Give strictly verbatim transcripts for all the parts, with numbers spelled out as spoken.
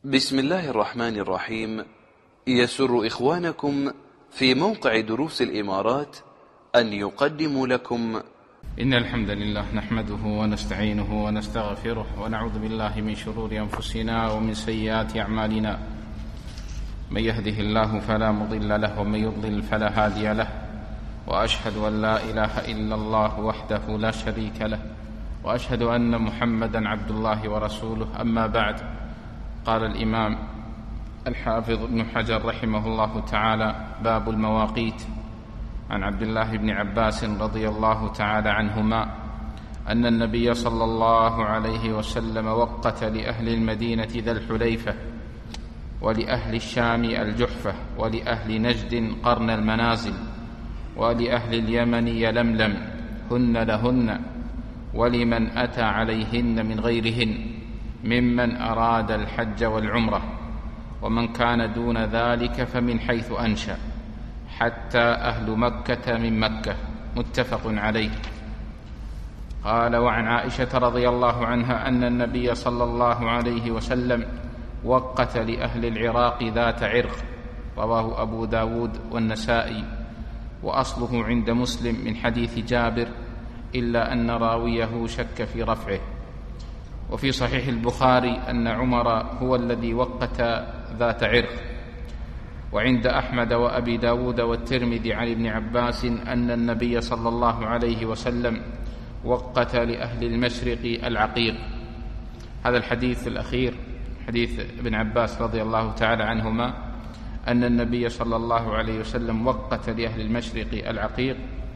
بسم الله الرحمن الرحيم. يسر إخوانكم في موقع دروس الإمارات أن يقدموا لكم إن الحمد لله نحمده ونستعينه ونستغفره ونعوذ بالله من شرور أنفسنا ومن سيئات أعمالنا. من يهده الله فلا مضل له ومن يضلل فلا هادي له، وأشهد أن لا إله إلا الله وحده لا شريك له، وأشهد أن محمدا عبد الله ورسوله. أما بعد، قال الإمام الحافظ ابن حجر رحمه الله تعالى: باب المواقيت. عن عبد الله بن عباس رضي الله تعالى عنهما أن النبي صلى الله عليه وسلم وقت لأهل المدينة ذا الحليفة، ولأهل الشام الجحفة، ولأهل نجد قرن المنازل، ولأهل اليمن يلملم هن لهن، ولمن أتى عليهن من غيرهن ممن أراد الحج والعمرة، ومن كان دون ذلك فمن حيث أنشأ، حتى أهل مكة من مكة. متفق عليه. قال: وعن عائشة رضي الله عنها أن النبي صلى الله عليه وسلم وقت لأهل العراق ذات عرق. رواه أبو داود والنسائي، وأصله عند مسلم من حديث جابر، إلا أن راويه شك في رفعه. وفي صحيح البخاري أن عمر هو الذي وقت ذات عرق. وعند أحمد وأبي داود والترمذي عن ابن عباس أن النبي صلى الله عليه وسلم وقت لأهل المشرق العقيق. هذا الحديث الأخير حديث ابن عباس رضي الله تعالى عنهما أن النبي صلى الله عليه وسلم وقت لأهل المشرق العقيق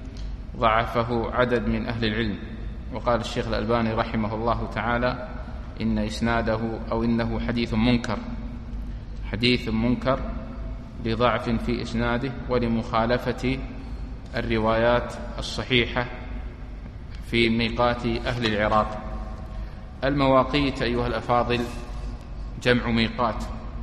ضعفه عدد من أهل العلم. وقال الشيخ الألباني رحمه الله تعالى: إن إسناده أو إنه حديث منكر حديث منكر لضعف في إسناده ولمخالفة الروايات الصحيحة في ميقات أهل العراق. المواقيت أيها الأفاضل جمع ميقات،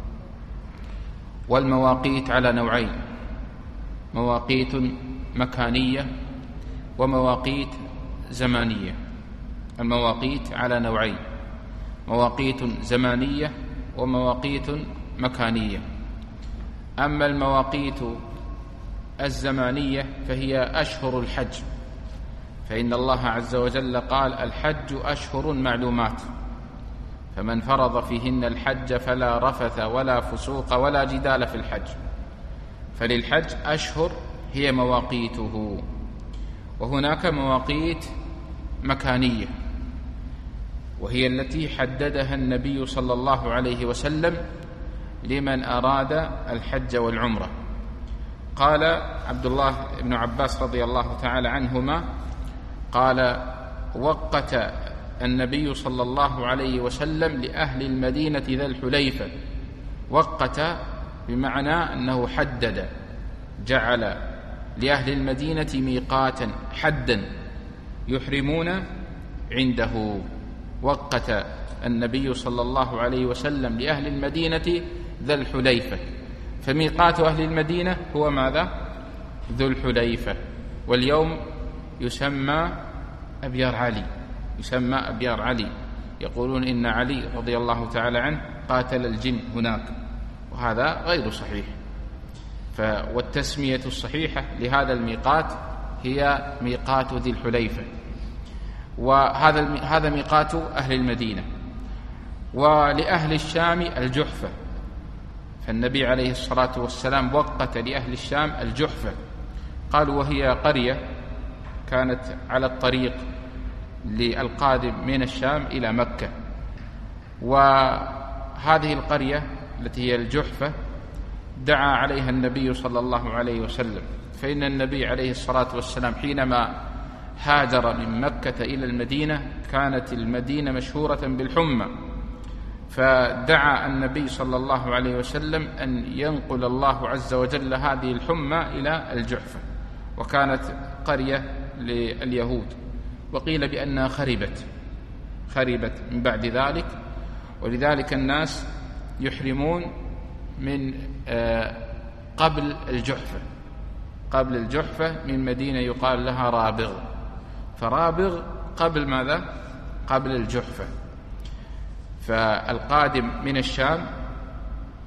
والمواقيت على نوعين: مواقيت مكانية ومواقيت زمانية. المواقيت على نوعين: مواقيت زمانية ومواقيت مكانية. أما المواقيت الزمانية فهي أشهر الحج، فإن الله عز وجل قال: الحج أشهر معلومات، فمن فرض فيهن الحج فلا رفث ولا فسوق ولا جدال في الحج. فللحج أشهر هي مواقيته. وهناك مواقيت مكانية، وهي التي حددها النبي صلى الله عليه وسلم لمن أراد الحج والعمرة. قال عبد الله بن عباس رضي الله تعالى عنهما قال: وقت النبي صلى الله عليه وسلم لأهل المدينة ذا الحليفة. وقت بمعنى أنه حدد، جعل لأهل المدينة ميقاتا حدا يحرمون عنده. وقت النبي صلى الله عليه وسلم لأهل المدينة ذا الحليفة، فميقات أهل المدينة هو ماذا؟ ذو الحليفة. واليوم يسمى أبيار علي، يسمى أبيار علي. يقولون إن علي رضي الله تعالى عنه قاتل الجن هناك، وهذا غير صحيح. والتسمية الصحيحة لهذا الميقات هي ميقات ذي الحليفة، وهذا هذا ميقات أهل المدينة. ولأهل الشام الجحفة، فالنبي عليه الصلاة والسلام وقت لأهل الشام الجحفة. قالوا وهي قرية كانت على الطريق للقادم من الشام إلى مكة. وهذه القرية التي هي الجحفة دعا عليها النبي صلى الله عليه وسلم، فإن النبي عليه الصلاة والسلام حينما هاجر من مكة إلى المدينة كانت المدينة مشهورة بالحمى، فدعا النبي صلى الله عليه وسلم أن ينقل الله عز وجل هذه الحمى إلى الجحفة، وكانت قرية لليهود، وقيل بأنها خربت خربت من بعد ذلك. ولذلك الناس يحرمون من قبل الجحفة قبل الجحفة من مدينة يقال لها رابغ، فرابغ قبل ماذا؟ قبل الجحفة. فالقادم من الشام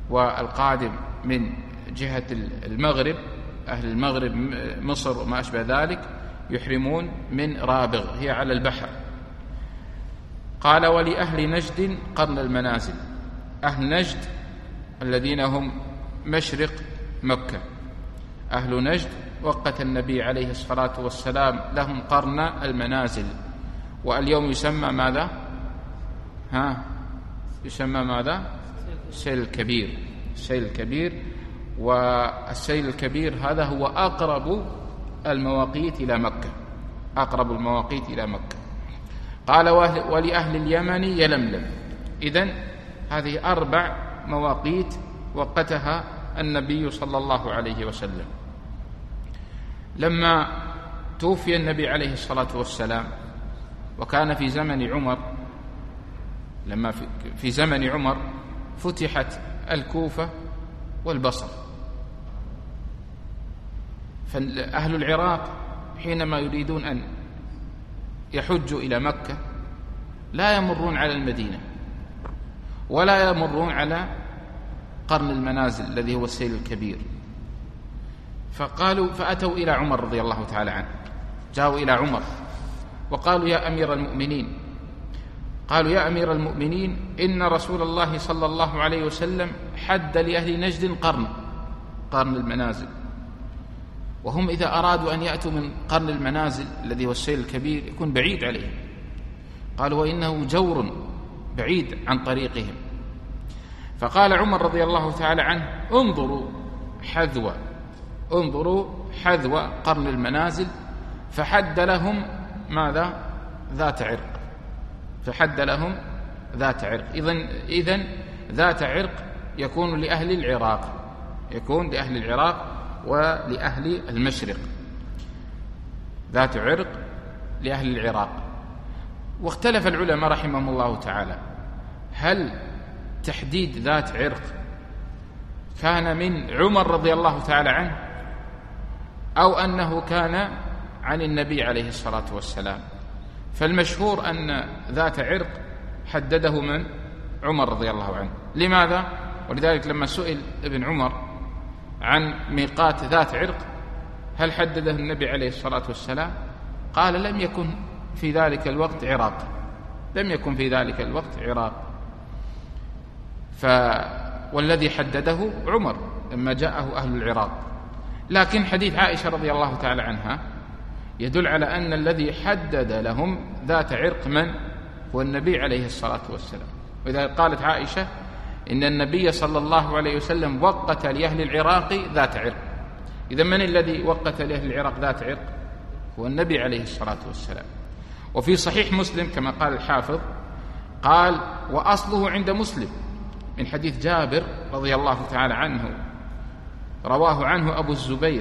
والقادم من جهة المغرب، أهل المغرب مصر وما أشبه ذلك، يحرمون من رابغ، هي على البحر. قال: ولأهل نجد قرن المنازل. أهل نجد الذين هم مشرق مكة، أهل نجد وقت النبي عليه الصلاة والسلام لهم قرن المنازل، واليوم يسمى ماذا؟ ها يسمى ماذا؟ السيل الكبير. السيل الكبير، والسيل الكبير هذا هو أقرب المواقيت إلى مكة، أقرب المواقيت إلى مكة. قال: ولأهل اليمن يلملم. إذن هذه أربع مواقيت وقتها النبي صلى الله عليه وسلم. لما توفي النبي عليه الصلاة والسلام وكان في زمن عمر، لما في زمن عمر فتحت الكوفة والبصر، فأهل العراق حينما يريدون أن يحجوا إلى مكة لا يمرون على المدينة ولا يمرون على قرن المنازل الذي هو السيل الكبير. فقالوا فأتوا إلى عمر رضي الله تعالى عنه، جاءوا إلى عمر وقالوا: يا أمير المؤمنين، قالوا: يا أمير المؤمنين، إن رسول الله صلى الله عليه وسلم حد لأهل نجد قرن قرن المنازل، وهم إذا أرادوا أن يأتوا من قرن المنازل الذي هو السيل الكبير يكون بعيد عليهم. قالوا: وإنه جور بعيد عن طريقهم. فقال عمر رضي الله تعالى عنه: انظروا حذو انظروا حذو قرن المنازل، فحد لهم ماذا؟ ذات عرق. فحد لهم ذات عرق. إذن إذن ذات عرق يكون لأهل العراق، يكون لأهل العراق ولأهل المشرق، ذات عرق لأهل العراق. واختلف العلماء رحمهم الله تعالى، هل تحديد ذات عرق كان من عمر رضي الله تعالى عنه أو أنه كان عن النبي عليه الصلاة والسلام؟ فالمشهور أن ذات عرق حدده من عمر رضي الله عنه. لماذا؟ ولذلك لما سئل ابن عمر عن ميقات ذات عرق هل حدده النبي عليه الصلاة والسلام؟ قال: لم يكن في ذلك الوقت عراق، لم يكن في ذلك الوقت عراق. ف والذي حدده عمر لما جاءه أهل العراق. لكن حديث عائشة رضي الله تعالى عنها يدل على أن الذي حدد لهم ذات عرق من هو النبي عليه الصلاة والسلام. وإذا قالت عائشة إن النبي صلى الله عليه وسلم وقت لأهل العراق ذات عرق. إذا من الذي وقت لأهل العراق ذات عرق؟ هو النبي عليه الصلاة والسلام. وفي صحيح مسلم كما قال الحافظ، قال: وأصله عند مسلم من حديث جابر رضي الله تعالى عنه، رواه عنه أبو الزبير.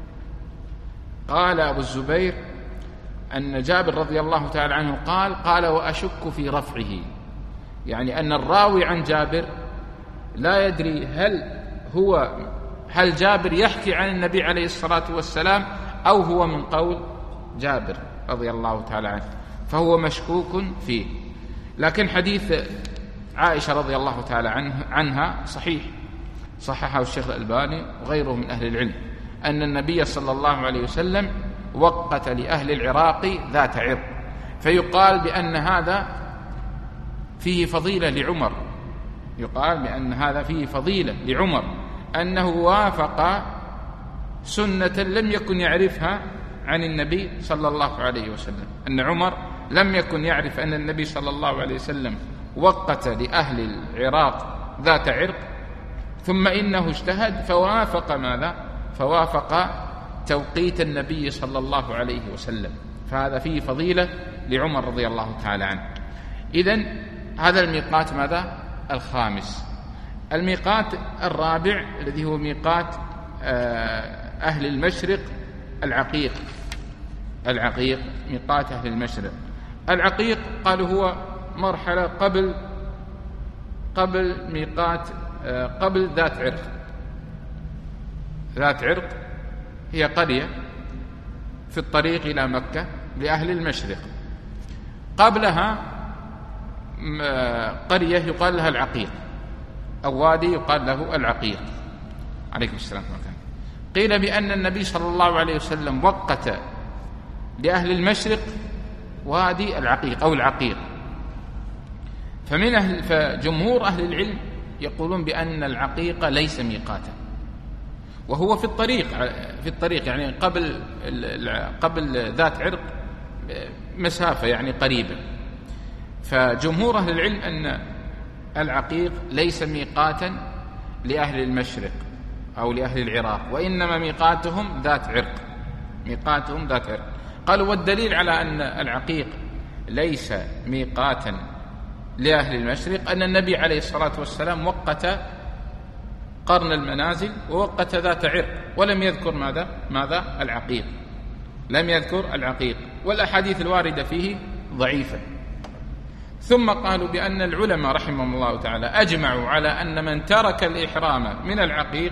قال أبو الزبير أن جابر رضي الله تعالى عنه قال قال وأشك في رفعه، يعني أن الراوي عن جابر لا يدري هل هو هل جابر يحكي عن النبي عليه الصلاة والسلام أو هو من قول جابر رضي الله تعالى عنه، فهو مشكوك فيه. لكن حديث عائشة رضي الله تعالى عنها صحيح، صححه الشيخ الألباني وغيره من أهل العلم، أن النبي صلى الله عليه وسلم وقت لأهل العراق ذات عرق. فيقال بأن هذا فيه فضيلة لعمر، يقال بأن هذا فيه فضيلة لعمر أنه وافق سنة لم يكن يعرفها عن النبي صلى الله عليه وسلم، أن عمر لم يكن يعرف أن النبي صلى الله عليه وسلم وقت لأهل العراق ذات عرق، ثم إنه اجتهد فوافق ماذا؟ فوافق توقيت النبي صلى الله عليه وسلم، فهذا فيه فضيلة لعمر رضي الله تعالى عنه. إذن هذا الميقات ماذا؟ الخامس. الميقات الرابع الذي هو ميقات أهل المشرق العقيق. العقيق ميقات أهل المشرق. العقيق قالوا هو مرحلة قبل قبل ميقات قبل ذات عرق. ذات عرق هي قرية في الطريق إلى مكة لأهل المشرق، قبلها قرية يقال لها العقيق. أو وادي يقال له العقيق. عليكم السلام ورحمة الله. قيل بأن النبي صلى الله عليه وسلم وقت لأهل المشرق وادي العقيق أو العقيق، فمن أهل فجمهور أهل العلم يقولون بأن العقيق ليس ميقاتا، وهو في الطريق في الطريق يعني قبل قبل ذات عرق مسافة يعني قريبة. فجمهور أهل العلم أن العقيق ليس ميقاتا لأهل المشرق أو لأهل العراق، وإنما ميقاتهم ذات عرق ميقاتهم ذات عرق. قالوا والدليل على أن العقيق ليس ميقاتا لأهل المشرق أن النبي عليه الصلاة والسلام وقت قرن المنازل ووقت ذات عرق، ولم يذكر ماذا ماذا العقيق لم يذكر العقيق، والأحاديث الواردة فيه ضعيفة. ثم قالوا بأن العلماء رحمهم الله تعالى أجمعوا على أن من ترك الإحرام من العقيق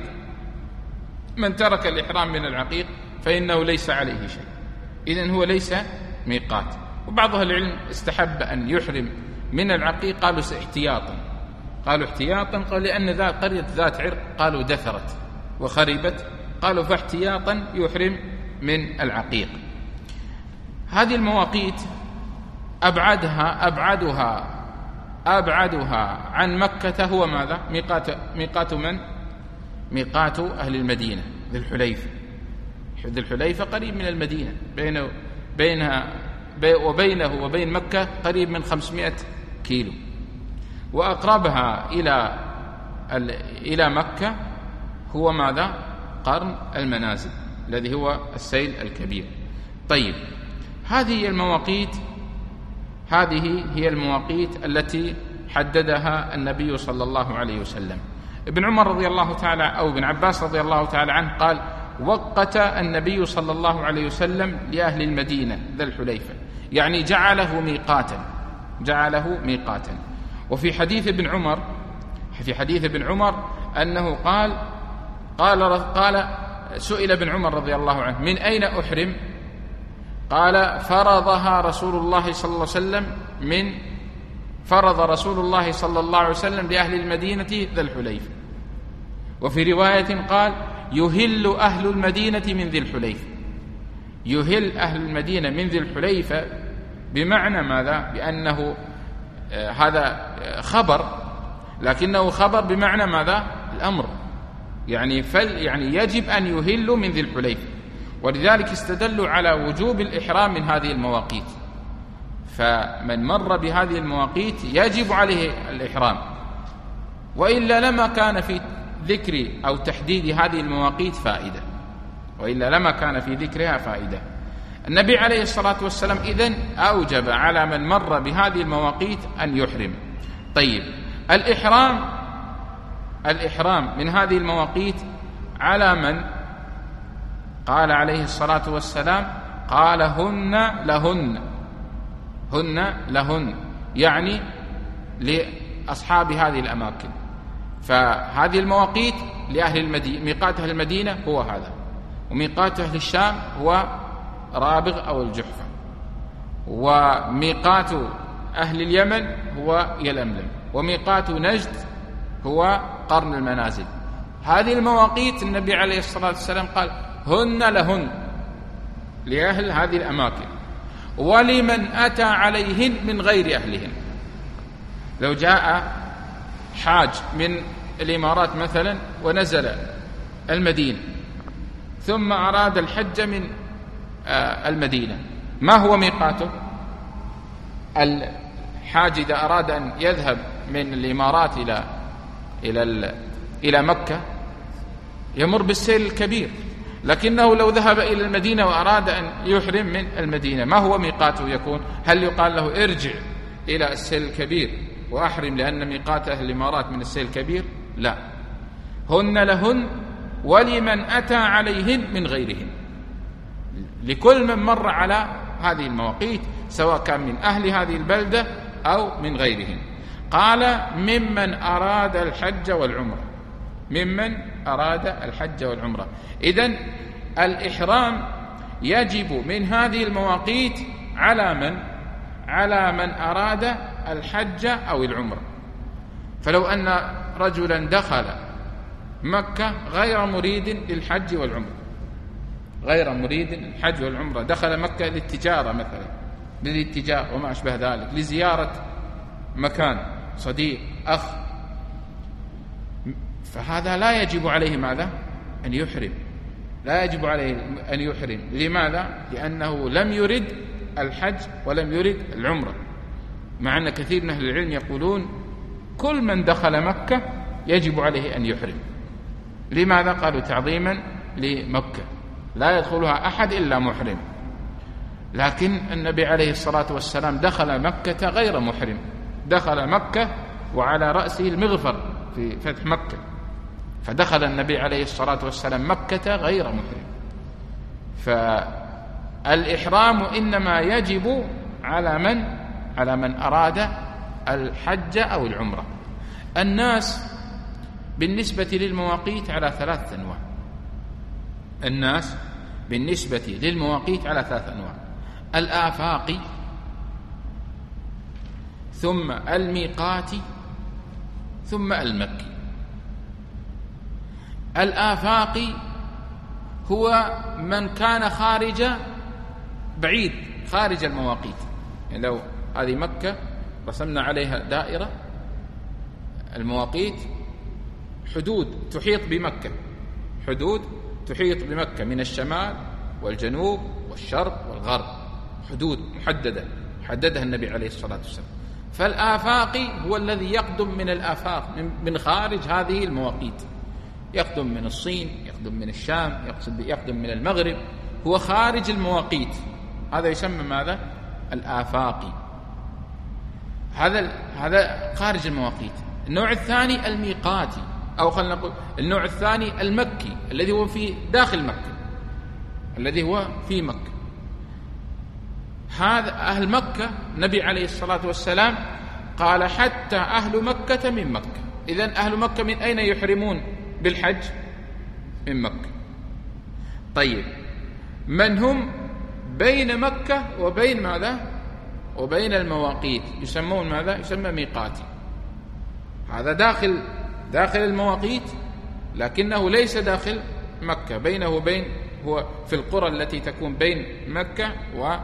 من ترك الإحرام من العقيق فإنه ليس عليه شيء، إذن هو ليس ميقات. وبعض أهل العلم استحب أن يحرم من العقيق، قالوا احتياطا قالوا احتياطا قالوا لأن ذا قرية ذات عرق قالوا دثرت وخربت، قالوا فاحتياطا يحرم من العقيق. هذه المواقيت أبعدها أبعدها أبعدها عن مكة هو ماذا؟ ميقات ميقات من؟ ميقات أهل المدينة ذي الحليفة. ذي الحليفة قريب من المدينة، بينه بينها وبينه وبين مكة قريب من خمسمائة كيلو، وأقربها إلى إلى مكة هو ماذا؟ قرن المنازل الذي هو السيل الكبير. طيب، هذه هي المواقيت هذه هي المواقيت التي حددها النبي صلى الله عليه وسلم. ابن عمر رضي الله تعالى أو ابن عباس رضي الله تعالى عنه قال وقت النبي صلى الله عليه وسلم لأهل المدينة ذا الحليفة، يعني جعله ميقاتا جعله ميقاتا. وفي حديث ابن عمر في حديث ابن عمر أنه قال قال قال سئل ابن عمر رضي الله عنه من أين أحرم؟ قال فرضها رسول الله صلى الله عليه وسلم من فرض رسول الله صلى الله عليه وسلم لأهل المدينة ذا الحليفة. وفي رواية قال يهل أهل المدينة من ذي الحليفة. يهل أهل المدينة من ذي الحليفة بمعنى ماذا؟ بأنه آه هذا خبر، لكنه خبر بمعنى ماذا؟ الأمر، يعني فل يعني يجب أن يهلوا من ذي الحليفة، ولذلك استدلوا على وجوب الإحرام من هذه المواقيت. فمن مر بهذه المواقيت يجب عليه الإحرام، وإلا لما كان في ذكر أو تحديد هذه المواقيت فائدة وإلا لما كان في ذكرها فائدة. النبي عليه الصلاة والسلام إذن أوجب على من مر بهذه المواقيت أن يحرم. طيب، الإحرام الإحرام من هذه المواقيت على من؟ قال عليه الصلاة والسلام قال هن لهن هن لهن يعني لأصحاب هذه الأماكن. فهذه المواقيت لأهل المدينة، ميقات أهل المدينة هو هذا، وميقات أهل الشام هو رابغ أو الجحفة، وميقات أهل اليمن هو يلملم، وميقات نجد هو قرن المنازل. هذه المواقيت النبي عليه الصلاة والسلام قال هن لهن لأهل هذه الأماكن، ولمن أتى عليهن من غير أهلهن. لو جاء حاج من الإمارات مثلا ونزل المدينة ثم أراد الحج من المدينة، ما هو ميقاته؟ الحاج إذا أراد أن يذهب من الإمارات إلى إلى إلى مكة يمر بالسيل الكبير، لكنه لو ذهب إلى المدينة وأراد أن يحرم من المدينة ما هو ميقاته يكون؟ هل يقال له ارجع إلى السيل الكبير وأحرم لأن ميقات أهل الإمارات من السيل الكبير؟ لا، هن لهن ولمن أتى عليهن من غيرهن، لكل من مر على هذه المواقيت سواء كان من أهل هذه البلدة أو من غيرهم. قال ممن أراد الحج والعمرة ممن أراد الحج والعمرة. إذن الإحرام يجب من هذه المواقيت على من؟ على من أراد الحج أو العمرة. فلو أن رجلا دخل مكة غير مريد للحج والعمرة، غير مريد للحج والعمرة، دخل مكة للتجارة مثلا، للاتجاه وما أشبه ذلك، لزيارة مكان، صديق، أخ، فهذا لا يجب عليه ماذا؟ أن يحرم، لا يجب عليه أن يحرم. لماذا؟ لأنه لم يرد الحج ولم يرد العمرة، مع أن كثير من أهل العلم يقولون كل من دخل مكة يجب عليه أن يحرم. لماذا؟ قالوا تعظيما لمكة، لا يدخلها أحد إلا محرم. لكن النبي عليه الصلاة والسلام دخل مكة غير محرم، دخل مكة وعلى رأسه المغفر في فتح مكة، فدخل النبي عليه الصلاة والسلام مكة غير محرم. فالإحرام إنما يجب على من على من أراد الحج أو العمرة. الناس بالنسبة للمواقيت على ثلاث أنواع، الناس بالنسبة للمواقيت على ثلاث أنواع: الآفاقي، ثم الميقاتي، ثم المكي. الآفاقي هو من كان خارج بعيد، خارج المواقيت، يعني لو هذه مكة رسمنا عليها دائرة، المواقيت حدود تحيط بمكة، حدود تحيط بمكة من الشمال والجنوب والشرق والغرب، حدود محددة حددها النبي عليه الصلاة والسلام. فالآفاقي هو الذي يقدم من الآفاق، من خارج هذه المواقيت، يقدم من الصين، يقدم من الشام، يقدم من المغرب، هو خارج المواقيت، هذا يسمى ماذا؟ الآفاقي، هذا هذا خارج المواقيت. النوع الثاني الميقاتي، أو خلينا نقول النوع الثاني المكي، الذي هو في داخل مكة، الذي هو في مكة. هذا أهل مكة النبي عليه الصلاة والسلام قال حتى أهل مكة من مكة. إذن أهل مكة من أين يحرمون بالحج؟ من مكة. طيب، من هم بين مكة وبين ماذا؟ وبين المواقيت يسمون ماذا؟ يسمى ميقاتي. هذا داخل داخل المواقيت لكنه ليس داخل مكة، بينه وبين، هو في القرى التي تكون بين مكة و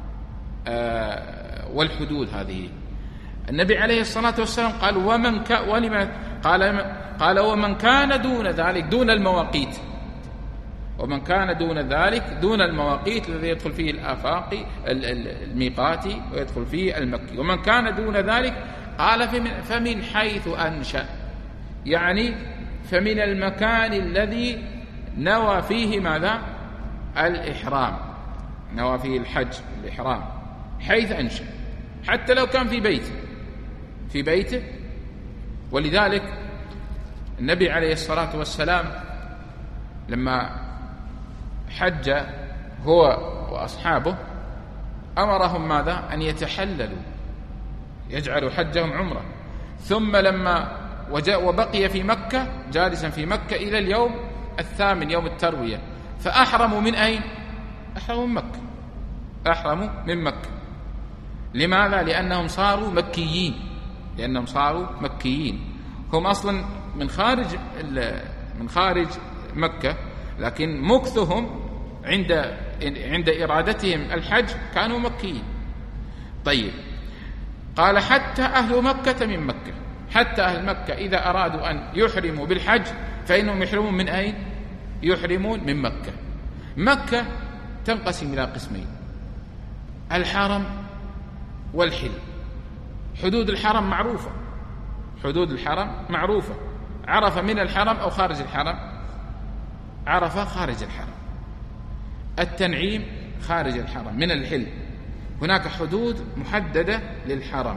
والحدود هذه. النبي عليه الصلاة والسلام قال ومن ك... ولما قال قال ومن كان دون ذلك، دون المواقيت، ومن كان دون ذلك، دون المواقيت الذي يدخل فيه الآفاقي الميقاتي ويدخل فيه المكي، ومن كان دون ذلك قال فمن, فمن حيث أنشأ، يعني فمن المكان الذي نوى فيه ماذا؟ الإحرام، نوى فيه الحج الإحرام، حيث أنشأ، حتى لو كان في بيته، في بيته. ولذلك النبي عليه الصلاة والسلام لما حج هو وأصحابه أمرهم ماذا؟ أن يتحللوا، يجعلوا حجهم عمرة. ثم لما وجاء وبقي في مكة، جالسا في مكة إلى اليوم الثامن، يوم التروية، فأحرموا من أين؟ أحرموا من مكة، أحرموا من مكة. لماذا؟ لأنهم صاروا مكيين، لأنهم صاروا مكيين، هم أصلا من خارج من خارج مكة، لكن مكثهم عند عند إرادتهم الحج كانوا مكيين. طيب، قال حتى أهل مكة من مكة، حتى أهل مكة إذا أرادوا أن يحرموا بالحج فإنهم يحرمون من أين؟ يحرمون من مكة. مكة تنقسم إلى قسمين: الحرم والحل. حدود الحرم معروفة، حدود الحرم معروفة، عرفة من الحرم أو خارج الحرم؟ عرفة خارج الحرم. التنعيم خارج الحرم من الحل، هناك حدود محددة للحرم.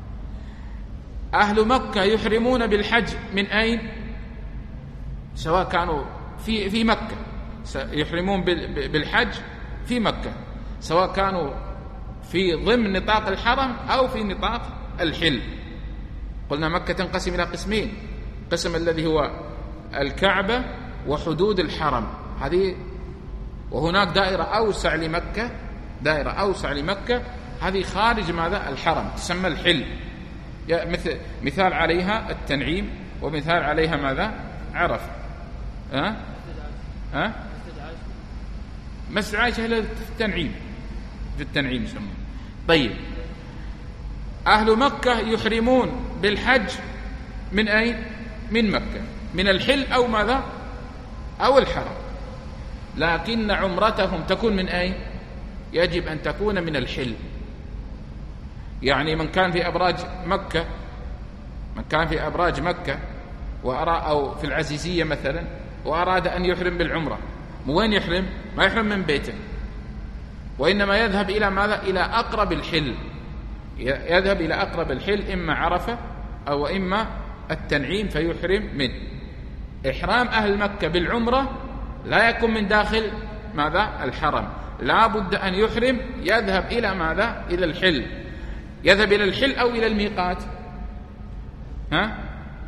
أهل مكة يحرمون بالحج من أين؟ سواء كانوا في في مكة يحرمون بالحج في مكة، سواء كانوا في ضمن نطاق الحرم أو في نطاق الحل. قلنا مكة تنقسم إلى قسمين: قسم الذي هو الكعبة وحدود الحرم هذه، وهناك دائرة أوسع لمكة، دائرة أوسع لمكة هذه خارج ماذا؟ الحرم، تسمى الحل. مثل مثال عليها التنعيم ومثال عليها ماذا؟ عرفة. ها؟ ها؟ مسجد عائشة في التنعيم، في التنعيم يسمونه. طيب، أهل مكة يحرمون بالحج من أين؟ من مكة، من الحل أو ماذا؟ أو الحرم، لكن عمرتهم تكون من أين؟ يجب أن تكون من الحل. يعني من كان في أبراج مكة، من كان في أبراج مكة وأرى أو في العزيزية مثلا وأراد أن يحرم بالعمرة، وين يحرم؟ ما يحرم من بيته، وإنما يذهب إلى ماذا؟ إلى أقرب الحل، يذهب إلى أقرب الحل، إما عرفة أو إما التنعيم، فيحرم منه. إحرام أهل مكة بالعمرة لا يكون من داخل ماذا؟ الحرم، لا بد أن يحرم، يذهب إلى ماذا؟ إلى الحل. يذهب إلى الحل أو إلى الميقات؟ ها؟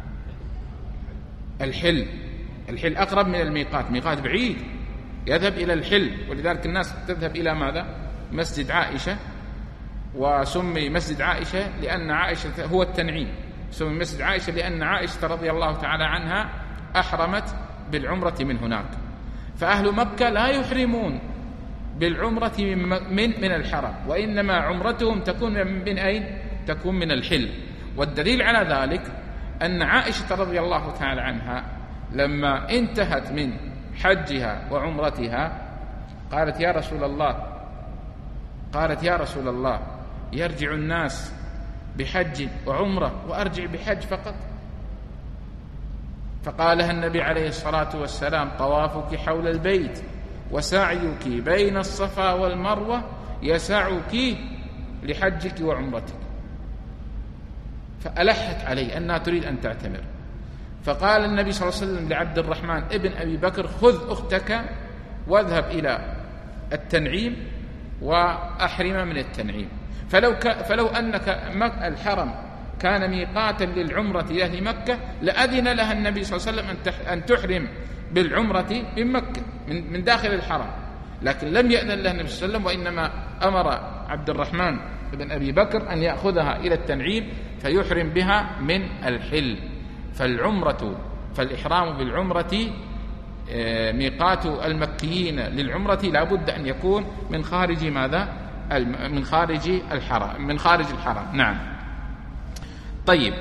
الحل. الحل أقرب من الميقات، ميقات بعيد، يذهب إلى الحل. ولذلك الناس تذهب إلى ماذا؟ مسجد عائشة، وسمي مسجد عائشة لأن عائشة هو التنعيم، سمي مسجد عائشة لأن عائشة رضي الله تعالى عنها أحرمت بالعمرة من هناك. فأهل مكة لا يحرمون بالعمرة من من الحرم، وإنما عمرتهم تكون من أين؟ تكون من الحل. والدليل على ذلك أن عائشة رضي الله تعالى عنها لما انتهت من حجها وعمرتها قالت يا رسول الله قالت يا رسول الله يرجع الناس بحج وعمرة وأرجع بحج فقط؟ فقال لها النبي عليه الصلاة والسلام طوافك حول البيت وسعيك بين الصفا والمروة يسعك لحجك وعمرتك. فألحت عليه أنها تريد أن تعتمر، فقال النبي صلى الله عليه وسلم لعبد الرحمن ابن أبي بكر خذ أختك واذهب إلى التنعيم وأحرم من التنعيم. فلو, ك... فلو أنك الحرم كان ميقاتا للعمرة لأهل مكة لأذن لها النبي صلى الله عليه وسلم أن, تح... أن تحرم بالعمرة من مكة من... من داخل الحرم، لكن لم يأذن لها النبي صلى الله عليه وسلم، وإنما أمر عبد الرحمن بن أبي بكر أن يأخذها إلى التنعيم فيحرم بها من الحل. فالعمرة فالإحرام بالعمرة ميقات المكيين للعمرة لا بد أن يكون من خارج ماذا؟ من خارج الحرم، من خارج الحرم. نعم. طيب،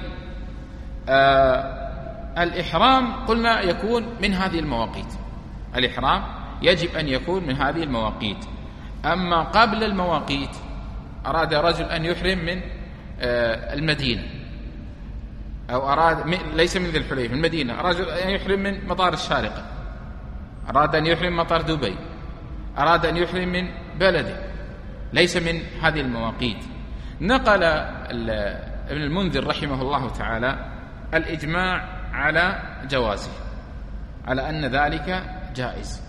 آه الإحرام قلنا يكون من هذه المواقيت، الإحرام يجب أن يكون من هذه المواقيت. أما قبل المواقيت أراد رجل أن يحرم من آه المدينة، أو أراد ليس من ذي الحليفة، من المدينة، أراد أن يحرم من مطار الشارقة، أراد أن يحرم مطار دبي، أراد أن يحرم من بلده، ليس من هذه المواقيت. نقل ابن المنذر رحمه الله تعالى الإجماع على جوازه، على أن ذلك جائز،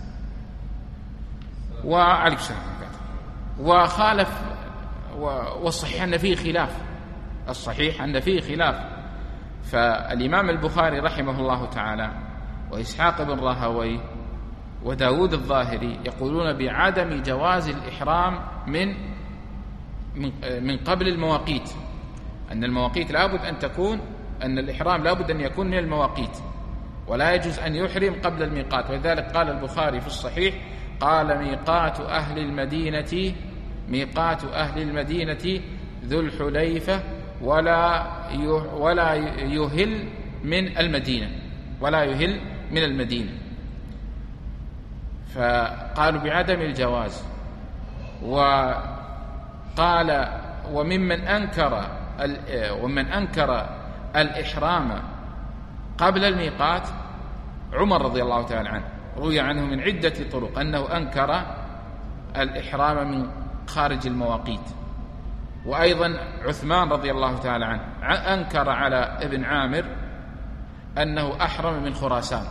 وعليك السلام، وخالف، والصحيح أن فيه خلاف، الصحيح أن فيه خلاف. فالإمام البخاري رحمه الله تعالى وإسحاق بن راهويه وداود الظاهري يقولون بعدم جواز الإحرام من من قبل المواقيت، أن المواقيت لابد أن تكون، أن الإحرام لابد أن يكون من المواقيت، ولا يجوز أن يحرم قبل الميقات. ولذلك قال البخاري في الصحيح قال ميقات أهل المدينة ميقات أهل المدينة ذو الحليفة ولا ولا يهل من المدينة ولا يهل من المدينة فقالوا بعدم الجواز. وقال وممن أنكر ومن أنكر الإحرام قبل الميقات عمر رضي الله تعالى عنه، روي عنه من عدة طرق أنه أنكر الإحرام من خارج المواقيت. وأيضا عثمان رضي الله تعالى عنه أنكر على ابن عامر أنه أحرم من خراسان.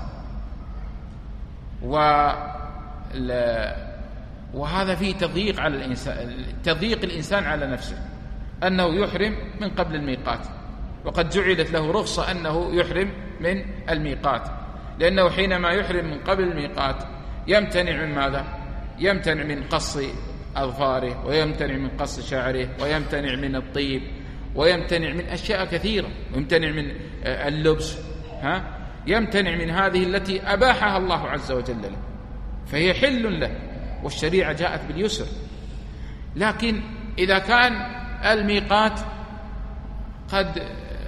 وهذا فيه تضييق على الإنسان، تضييق الإنسان على نفسه، أنه يحرم من قبل الميقات، وقد جعلت له رخصة أنه يحرم من الميقات، لأنه حينما يحرم من قبل الميقات يمتنع من ماذا؟ يمتنع من قص أظفاره، ويمتنع من قص شعره، ويمتنع من الطيب، ويمتنع من أشياء كثيرة، ويمتنع من اللبس ها يمتنع من هذه التي أباحها الله عز وجل له، فهي حل له، والشريعة جاءت باليسر. لكن إذا كان الميقات قد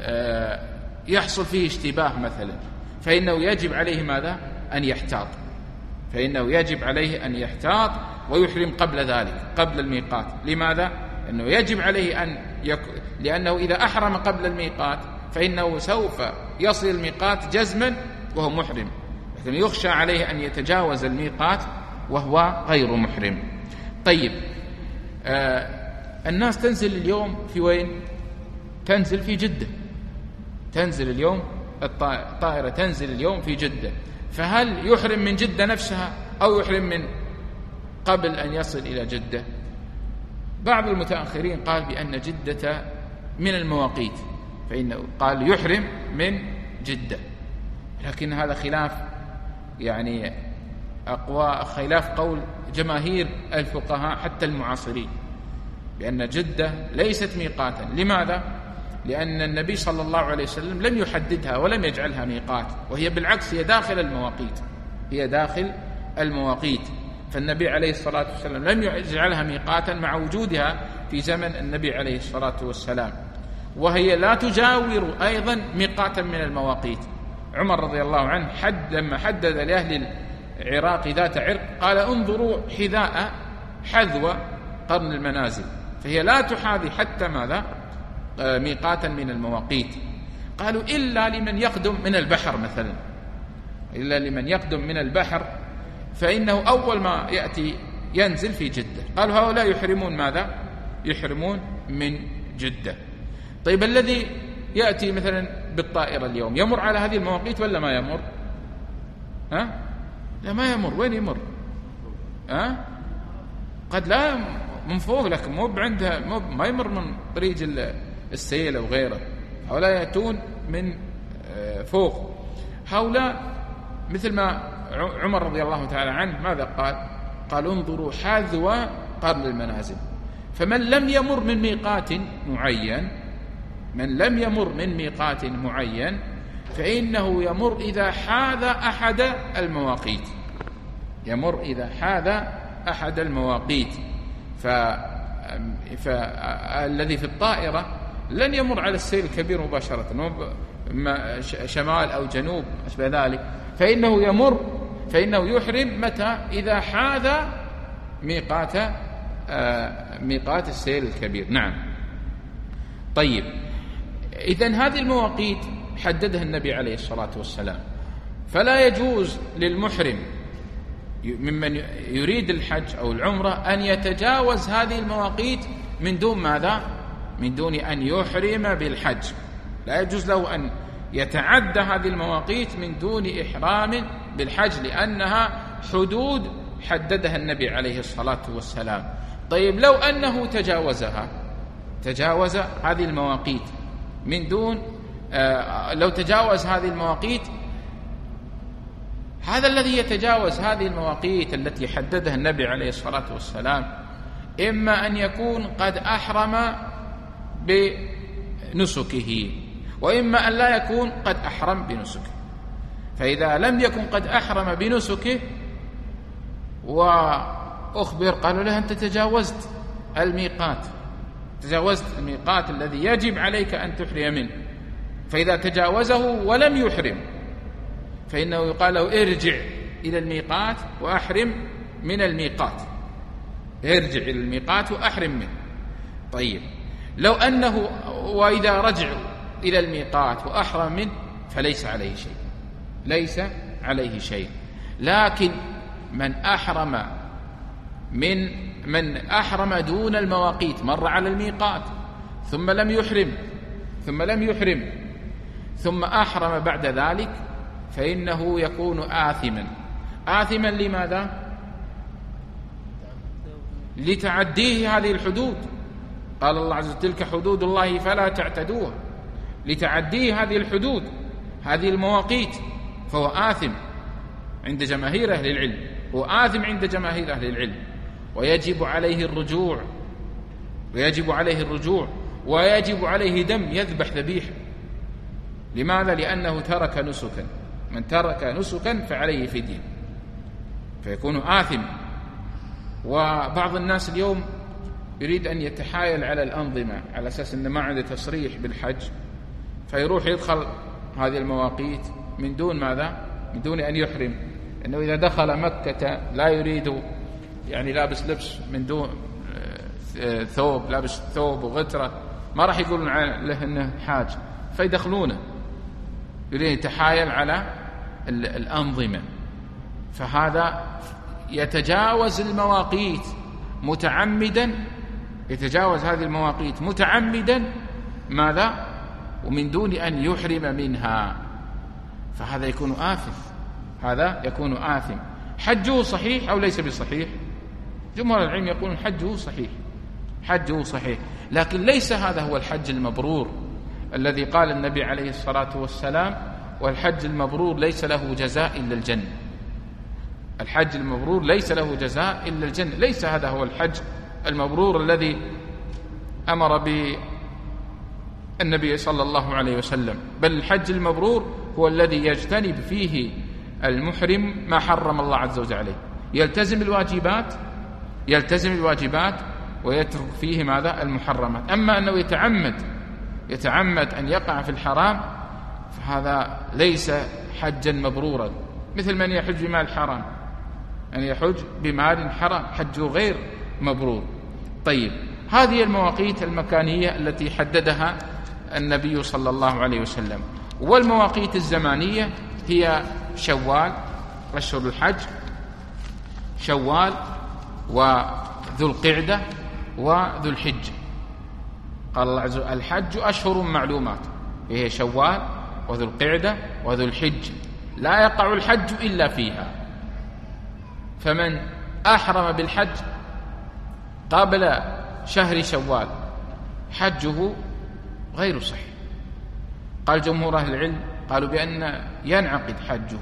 يحصل فيه اشتباه مثلا، فإنه يجب عليه ماذا؟ أن يحتاط، فإنه يجب عليه أن يحتاط ويحرم قبل ذلك، قبل الميقات. لماذا؟ أنه يجب عليه أن يك... لأنه إذا أحرم قبل الميقات فإنه سوف يصل الميقات جزما وهو محرم، لكن يخشى عليه أن يتجاوز الميقات وهو غير محرم. طيب، آه الناس تنزل اليوم في وين؟ تنزل في جدة، تنزل اليوم الطائرة تنزل اليوم في جدة، فهل يحرم من جدة نفسها أو يحرم من قبل أن يصل إلى جدة؟ بعض المتأخرين قال بأن جدة من المواقيت، فإنه قال يحرم من جدة، لكن هذا خلاف يعني أقوى، خلاف قول جماهير الفقهاء حتى المعاصرين، بأن جدة ليست ميقاتا. لماذا؟ لأن النبي صلى الله عليه وسلم لم يحددها ولم يجعلها ميقات، وهي بالعكس هي داخل المواقيت، هي داخل المواقيت. فالنبي عليه الصلاة والسلام لم يجعلها ميقاتا مع وجودها في زمن النبي عليه الصلاة والسلام، وهي لا تجاور أيضا ميقاتا من المواقيت. عمر رضي الله عنه حد لما حدد لأهل العراق ذات عرق قال انظروا حذاء حذو قرن المنازل، فهي لا تحاذي حتى ماذا؟ ميقاتا من المواقيت. قالوا إلا لمن يقدم من البحر مثلا، إلا لمن يقدم من البحر فإنه أول ما يأتي ينزل في جدة. قالوا هؤلاء يحرمون ماذا؟ يحرمون من جدة. طيب الذي يأتي مثلا بالطائرة اليوم يمر على هذه المواقيت ولا ما يمر؟ ها؟ لا ما يمر. وين يمر؟ ها؟ قد لا من فوق، لكن مو عندها، مو ما يمر من طريق السيل أو غيره، هؤلاء يأتون من فوق. هؤلاء مثل ما عمر رضي الله تعالى عنه ماذا قال؟ قال انظروا حذو قرن المنازل. فمن لم يمر من ميقات معين، من لم يمر من ميقات معين فإنه يمر إذا حاذ أحد المواقيت، يمر إذا حاذ أحد المواقيت. فالذي في الطائرة لن يمر على السيل الكبير مباشرة، شمال أو جنوب أشبه ذلك، فإنه يمر، فإنه يحرم متى؟ إذا حاذ ميقات ميقات السيل الكبير. نعم. طيب، إذن هذه المواقيت حددها النبي عليه الصلاة والسلام، فلا يجوز للمحرم ممن يريد الحج أو العمرة أن يتجاوز هذه المواقيت من دون ماذا؟ من دون أن يحرم بالحج. لا يجوز له أن يتعدى هذه المواقيت من دون إحرام بالحج، لأنها حدود حددها النبي عليه الصلاة والسلام. طيب لو أنه تجاوزها، تجاوز هذه المواقيت من دون آه لو تجاوز هذه المواقيت، هذا الذي يتجاوز هذه المواقيت التي حددها النبي عليه الصلاة والسلام إما أن يكون قد أحرم بنسكه، وإما أن لا يكون قد أحرم بنسكه. فإذا لم يكن قد أحرم بنسكه وأخبر قالوا له أنت تجاوزت الميقات، تجاوزت الميقات الذي يجب عليك أن تحرم منه. فإذا تجاوزه ولم يحرم فإنه يقال له ارجع إلى الميقات وأحرم من الميقات، ارجع إلى الميقات وأحرم منه. طيب لو أنه وإذا رجع إلى الميقات وأحرم منه فليس عليه شيء، ليس عليه شيء. لكن من أحرم من من أحرم دون المواقيت، مر على الميقات ثم لم يحرم ثم لم يحرم ثم أحرم بعد ذلك، فإنه يكون آثما. آثما لماذا؟ لتعديه هذه الحدود. قال الله عز وجل تلك حدود الله فلا تعتدوها، لتعديه هذه الحدود، هذه المواقيت، فهو آثم عند جماهير أهل العلم، هو آثم عند جماهير أهل العلم، ويجب عليه الرجوع، ويجب عليه الرجوع ويجب عليه دم، يذبح ذبيحة، لماذا؟ لأنه ترك نسكا، من ترك نسكا فعليه فدية، فيكون آثم. وبعض الناس اليوم يريد أن يتحايل على الأنظمة على أساس أنه ما عنده تصريح بالحج، فيروح يدخل هذه المواقيت من دون ماذا؟ من دون أن يحرم، أنه إذا دخل مكة لا يريد يعني لابس لبس من دون ثوب، لابس ثوب وغترة، ما راح يقولون له أنه حاج، فيدخلونه، يريد يتحايل على الأنظمة. فهذا يتجاوز المواقيت متعمدا، يتجاوز هذه المواقيت متعمدا ماذا؟ ومن دون أن يحرم منها، فهذا يكون آثم، هذا يكون آثم. حجه صحيح أو ليس بصحيح؟ جمهور العلم يقولون حجه صحيح، حجه صحيح، لكن ليس هذا هو الحج المبرور الذي قال النبي عليه الصلاة والسلام: والحج المبرور ليس له جزاء إلا الجنة. الحج المبرور ليس له جزاء إلا الجنة، ليس هذا هو الحج المبرور الذي أمر به النبي صلى الله عليه وسلم، بل الحج المبرور هو الذي يجتنب فيه المحرم ما حرم الله عز وجل عليه، يلتزم الواجبات يلتزم الواجبات ويترك فيه ماذا؟ المحرمات. أما أنه يتعمد يتعمد أن يقع في الحرام فهذا ليس حجا مبرورا، مثل من يحج بمال حرام، أن يحج بمال حرام حجه غير مبرور. طيب، هذه المواقيت المكانية التي حددها النبي صلى الله عليه وسلم. والمواقيت الزمانية هي شوال، أشهر الحج، شوال وذو القعدة وذو الحجة. قال الله عز وجل: الحج أشهر معلومات، هي شوال وذو القعدة وذو الحجة، لا يقع الحج إلا فيها. فمن أحرم بالحج قبل شهر شوال حجه غير صحيح. قال جمهور أهل العلم قالوا بأن ينعقد حجه،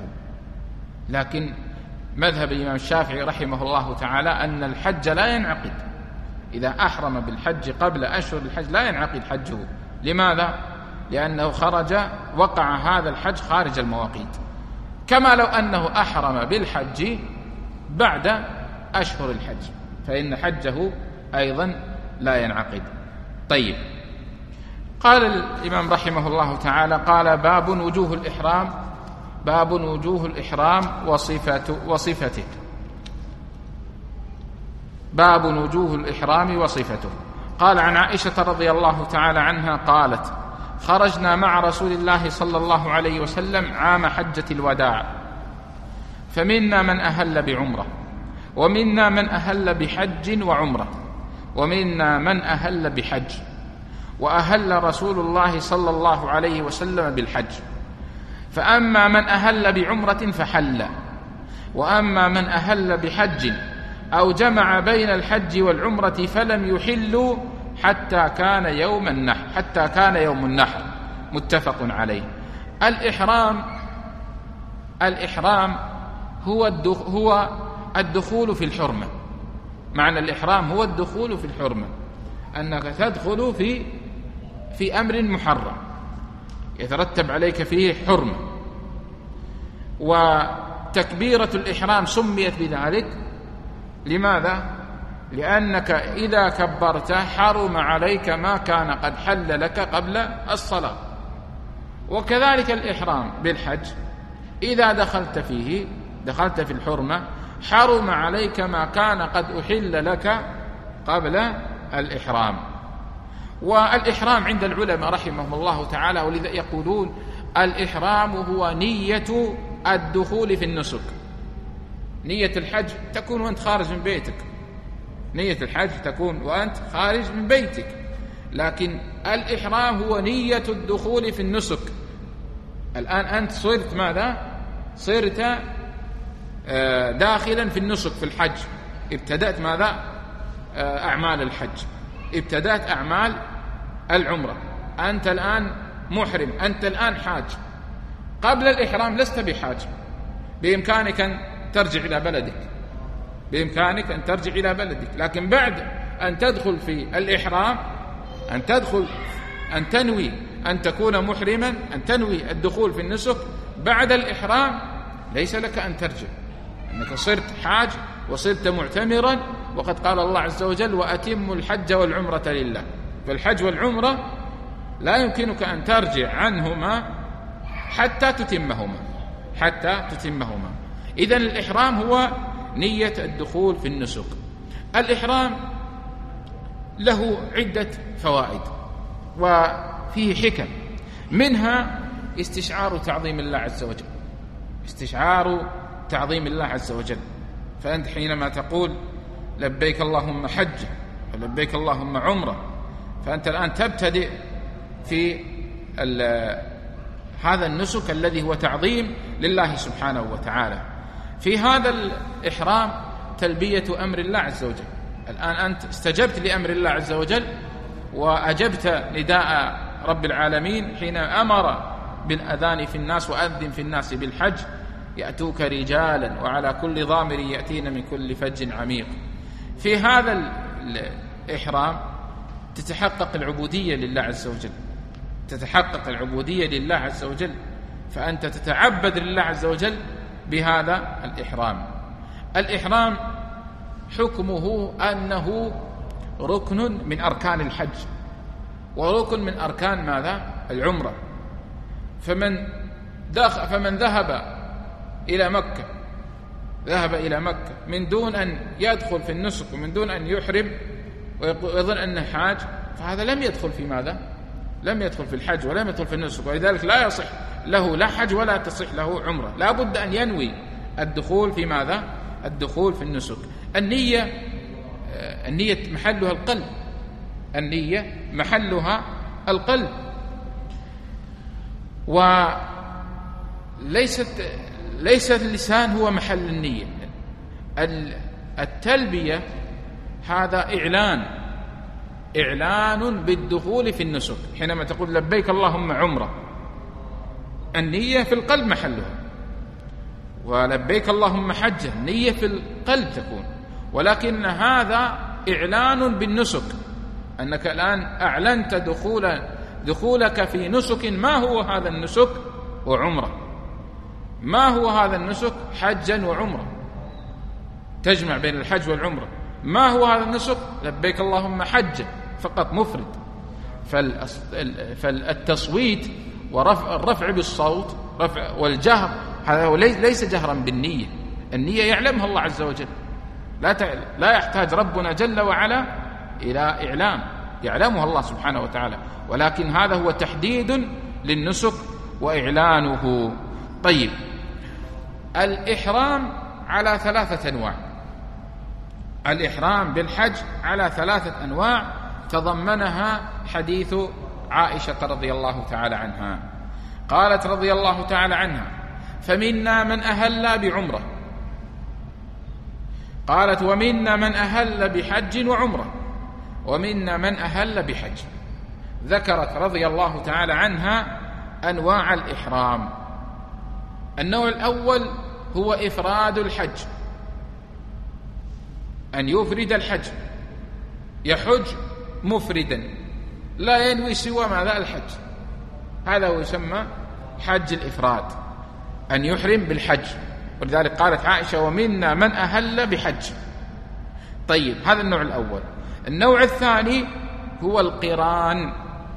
لكن مذهب الإمام الشافعي رحمه الله تعالى أن الحج لا ينعقد، إذا أحرم بالحج قبل أشهر الحج لا ينعقد حجه. لماذا؟ لأنه خرج وقع هذا الحج خارج المواقيت، كما لو أنه أحرم بالحج بعد أشهر الحج فإن حجه أيضا لا ينعقد. طيب، قال الإمام رحمه الله تعالى: قال باب وجوه الإحرام، باب وجوه الإحرام وصفته وصفته باب وجوه الإحرام وصفته. قال عن عائشة رضي الله تعالى عنها قالت: خرجنا مع رسول الله صلى الله عليه وسلم عام حجة الوداع، فمنا من أهل بعمرة، ومنا من أهل بحج وعمرة، ومنا من أهل بحج، وأهل رسول الله صلى الله عليه وسلم بالحج، فأما من أهل بعمرة فحل، وأما من أهل بحج أو جمع بين الحج والعمرة فلم يحلوا حتى كان يوم النحر حتى كان يوم النحر متفق عليه. الإحرام الإحرام هو هو الدخول في الحرمة. معنى الإحرام هو الدخول في الحرمة، أنك تدخل في في أمر محرم يترتب عليك فيه حرمة. وتكبيرة الإحرام سميت بذلك لماذا؟ لأنك إذا كبرت حرم عليك ما كان قد حل لك قبل الصلاة. وكذلك الإحرام بالحج، إذا دخلت فيه دخلت في الحرمة حرم عليك ما كان قد أحل لك قبل الإحرام. والإحرام عند العلماء رحمهم الله تعالى ولذا يقولون الإحرام هو نية الدخول في النسك. نية الحج تكون وأنت خارج من بيتك، نية الحج تكون وأنت خارج من بيتك، لكن الإحرام هو نية الدخول في النسك. الآن أنت صرت ماذا؟ صرت داخلا في النسك في الحج، ابتدأت ماذا؟ أعمال الحج، ابتدأت أعمال العمرة، أنت الآن محرم، أنت الآن حاج. قبل الإحرام لست بحاج، بإمكانك أن ترجع إلى بلدك، بإمكانك أن ترجع إلى بلدك، لكن بعد أن تدخل في الإحرام، أن تدخل أن تنوي أن تكون محرما، أن تنوي الدخول في النسك بعد الإحرام، ليس لك أن ترجع، أنك صرت حاج وصرت معتمرا، وقد قال الله عز وجل: وأتموا الحج والعمرة لله. فالحج والعمرة لا يمكنك أن ترجع عنهما حتى تتمهما حتى تتمهما إذن الإحرام هو نية الدخول في النسك. الإحرام له عدة فوائد وفيه حكم، منها استشعار تعظيم الله عز وجل، استشعار تعظيم الله عز وجل. فأنت حينما تقول لبيك اللهم حج ولبيك اللهم عمرة، فأنت الآن تبتدئ في هذا النسك الذي هو تعظيم لله سبحانه وتعالى. في هذا الإحرام تلبية أمر الله عز وجل. الآن أنت استجبت لأمر الله عز وجل وأجبت نداء رب العالمين حين أمر بالأذان في الناس: وأذن في الناس بالحج يأتوك رجالا وعلى كل ضامر يأتين من كل فج عميق. في هذا الإحرام تتحقق العبودية لله عز وجل، تتحقق العبودية لله عز وجل، فأنت تتعبد لله عز وجل بهذا الإحرام. الإحرام حكمه أنه ركن من أركان الحج وركن من أركان ماذا؟ العمرة. فمن دخل فمن ذهب إلى مكة ذهب إلى مكة من دون أن يدخل في النسك ومن دون أن يحرم ويظن أنه حاج، فهذا لم يدخل في ماذا؟ لم يدخل في الحج ولم يدخل في النسك، ولذلك لا يصح له لا حج ولا تصح له عمرة. لا بد أن ينوي الدخول في ماذا؟ الدخول في النسك. النية النية محلها القلب، النية محلها القلب، وليست ليس اللسان هو محل النية. التلبية هذا إعلان إعلان بالدخول في النسك. حينما تقول لبيك اللهم عمرة، النية في القلب محلها، ولبيك اللهم حجة النية في القلب تكون، ولكن هذا إعلان بالنسك، أنك الآن أعلنت دخول دخولك في نسك. ما هو هذا النسك؟ وعمرة. ما هو هذا النسك؟ حجا وعمرة، تجمع بين الحج والعمرة. ما هو هذا النسك؟ لبيك اللهم حجة فقط مفرد. فالتصويت والرفع بالصوت رفع والجهر هذا ليس جهرا بالنية. النية يعلمها الله عز وجل، لا لا يحتاج ربنا جل وعلا إلى إعلام، يعلمها الله سبحانه وتعالى، ولكن هذا هو تحديد للنسك وإعلانه. طيب، الإحرام على ثلاثة أنواع. الإحرام بالحج على ثلاثة أنواع تضمنها حديث عائشة رضي الله تعالى عنها. قالت رضي الله تعالى عنها: فمنا من أهل بعمرة. قالت: ومنا من أهل بحج وعمرة، ومنا من أهل بحج. ذكرت رضي الله تعالى عنها أنواع الإحرام. النوع الأول هو إفراد الحج، أن يفرد الحج، يحج مفردا لا ينوي سوى ماذا؟ الحج. هذا هو يسمى حج الإفراد، أن يحرم بالحج. ولذلك قالت عائشة: ومنا من أهل بحج. طيب، هذا النوع الأول. النوع الثاني هو القران،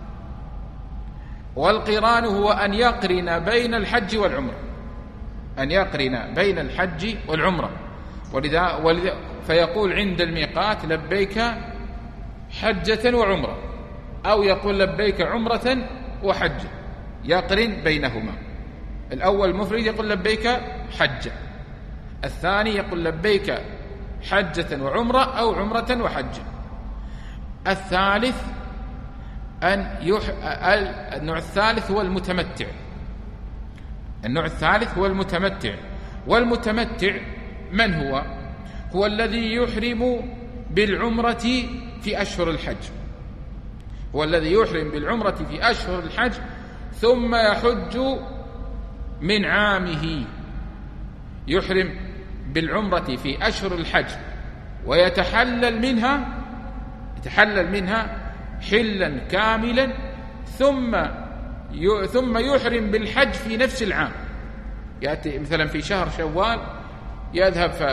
والقران هو أن يقرن بين الحج والعمرة، أن يقرن بين الحج والعمرة. ولذا, ولذا فيقول عند الميقات: لبيك حجة وعمرة، أو يقول لبيك عمرة وحجة، يقرن بينهما. الأول مفرد يقول لبيك حجة، الثاني يقول لبيك حجة وعمرة أو عمرة وحجة. الثالث أن يح... النوع الثالث هو المتمتع. النوع الثالث هو المتمتع. والمتمتع من هو؟ هو الذي يحرم بالعمرة في أشهر الحج، هو الذي يحرم بالعمرة في أشهر الحج ثم يحج من عامه. يحرم بالعمرة في أشهر الحج ويتحلل منها يتحلل منها حلا كاملا، ثم ثم يحرم بالحج في نفس العام. يأتي مثلا في شهر شوال يذهب ف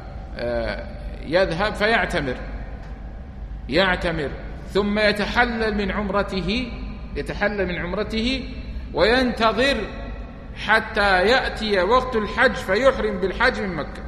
يذهب فيعتمر يعتمر ثم يتحلل من عمرته يتحلل من عمرته وينتظر حتى يأتي وقت الحج فيحرم بالحج من مكة،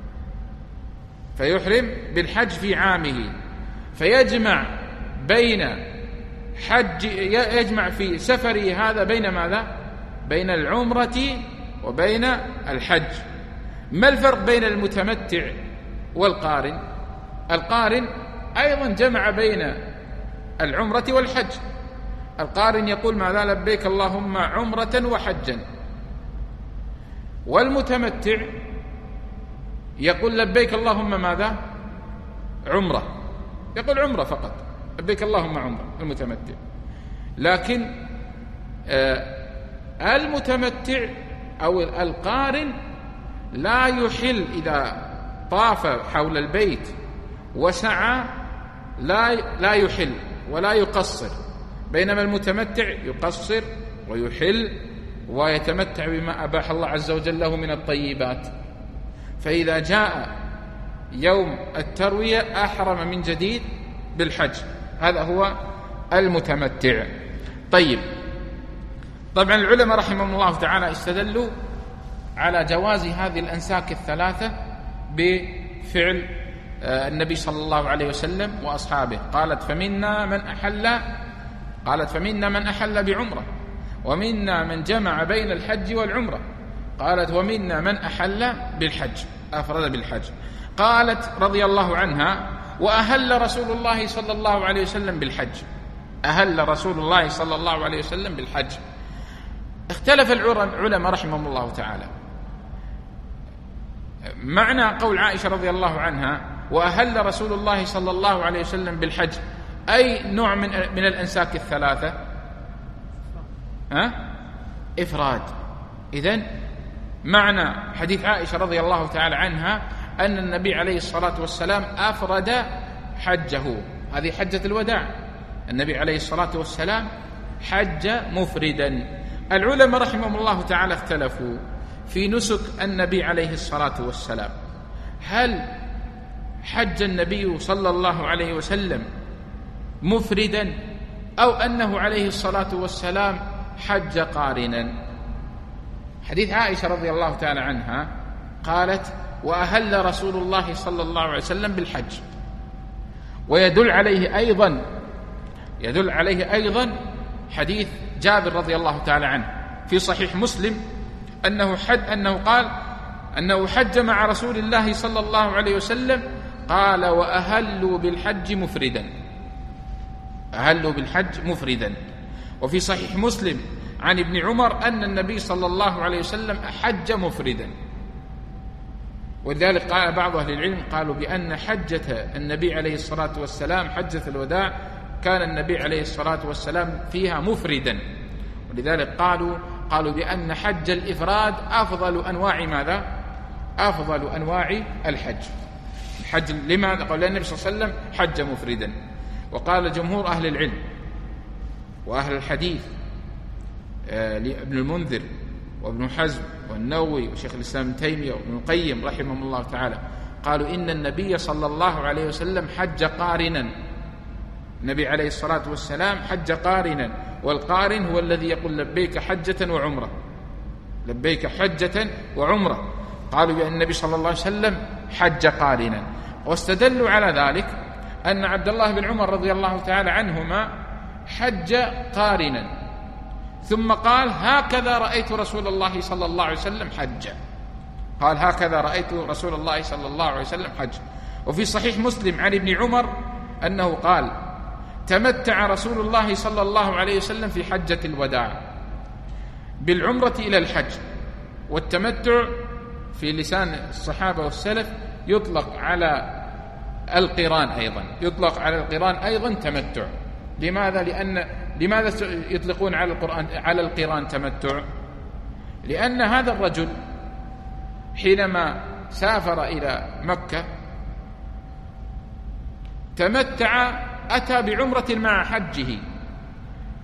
فيحرم بالحج في عامه، فيجمع بين حج يجمع في سفره هذا بين ماذا؟ بين العمرة وبين الحج. ما الفرق بين المتمتع والقارن؟ القارن أيضا جمع بين العمرة والحج. القارن يقول ماذا؟ لبيك اللهم عمرة وحجا. والمتمتع يقول لبيك اللهم ماذا؟ عمرة، يقول عمرة فقط، لبيك اللهم عمرة المتمتع. لكن آه المتمتع أو القارن لا يحل إذا طاف حول البيت وسعى، لا لا يحل ولا يقصر، بينما المتمتع يقصر ويحل ويتمتع بما أباح الله عز وجل له من الطيبات. فإذا جاء يوم التروية أحرم من جديد بالحج، هذا هو المتمتع. طيب، طبعا العلماء رحمهم الله تعالى استدلوا على جواز هذه الأنساك الثلاثة بفعل النبي صلى الله عليه وسلم وأصحابه. قالت فمنا من أحل قالت فمنا من أحل بعمرة، ومنا من جمع بين الحج والعمرة. قالت ومنا من أحل بالحج، أفرد بالحج. قالت رضي الله عنها وأهل رسول الله صلى الله عليه وسلم بالحج، أهل رسول الله صلى الله عليه وسلم بالحج. اختلف العلماء رحمهم الله تعالى معنى قول عائشة رضي الله عنها وأهل رسول الله صلى الله عليه وسلم بالحج، أي نوع من من الأنساك الثلاثة؟ ها؟ إفراد. إذن معنى حديث عائشة رضي الله تعالى عنها أن النبي عليه الصلاة والسلام أفرد حجه، هذه حجة الوداع، النبي عليه الصلاة والسلام حج مفردا. العلماء رحمهم الله تعالى اختلفوا في نسك النبي عليه الصلاة والسلام، هل حج النبي صلى الله عليه وسلم مفردا أو أنه عليه الصلاة والسلام حج قارنا؟ حديث عائشة رضي الله تعالى عنها قالت وأهل رسول الله صلى الله عليه وسلم بالحج. ويدل عليه أيضا يدل عليه أيضا حديث جابر رضي الله تعالى عنه في صحيح مسلم أنه حج أنه قال أنه حج مع رسول الله صلى الله عليه وسلم، قال وأهلوا بالحج مفردا، أهلوا بالحج مفردا. وفي صحيح مسلم عن ابن عمر أن النبي صلى الله عليه وسلم حج مفردا. ولذلك قال بعض أهل العلم قالوا بأن حجة النبي عليه الصلاة والسلام حجة الوداع كان النبي عليه الصلاة والسلام فيها مفردا، ولذلك قالوا قالوا بأن حج الإفراد أفضل أنواع ماذا؟ أفضل أنواع الحج. الحج لماذا؟ قال النبي صلى الله عليه وسلم حج مفردا. وقال جمهور أهل العلم وأهل الحديث ابن المنذر وابن حزم والنووي وشيخ الإسلام ابن تيمية وابن القيم رحمهم الله تعالى قالوا إن النبي صلى الله عليه وسلم حج قارنا، النبي عليه الصلاة والسلام حج قارنا، والقارن هو الذي يقول لبيك حجة وعمرة، لبيك حجة وعمرة. قالوا بأن النبي صلى الله عليه وسلم حج قارنا، واستدلوا على ذلك أن عبد الله بن عمر رضي الله تعالى عنهما حج قارنا ثم قال هكذا رأيت رسول الله صلى الله عليه وسلم حج، قال هكذا رأيت رسول الله صلى الله عليه وسلم حج. وفي صحيح مسلم عن ابن عمر أنه قال تمتع رسول الله صلى الله عليه وسلم في حجة الوداع بالعمرة إلى الحج. والتمتع في لسان الصحابة والسلف يطلق على القران أيضا، يطلق على القران أيضا تمتع. لماذا؟ لأن لماذا يطلقون على القرآن على القران تمتع؟ لأن هذا الرجل حينما سافر إلى مكة تمتع، أتى بعمرة مع حجه،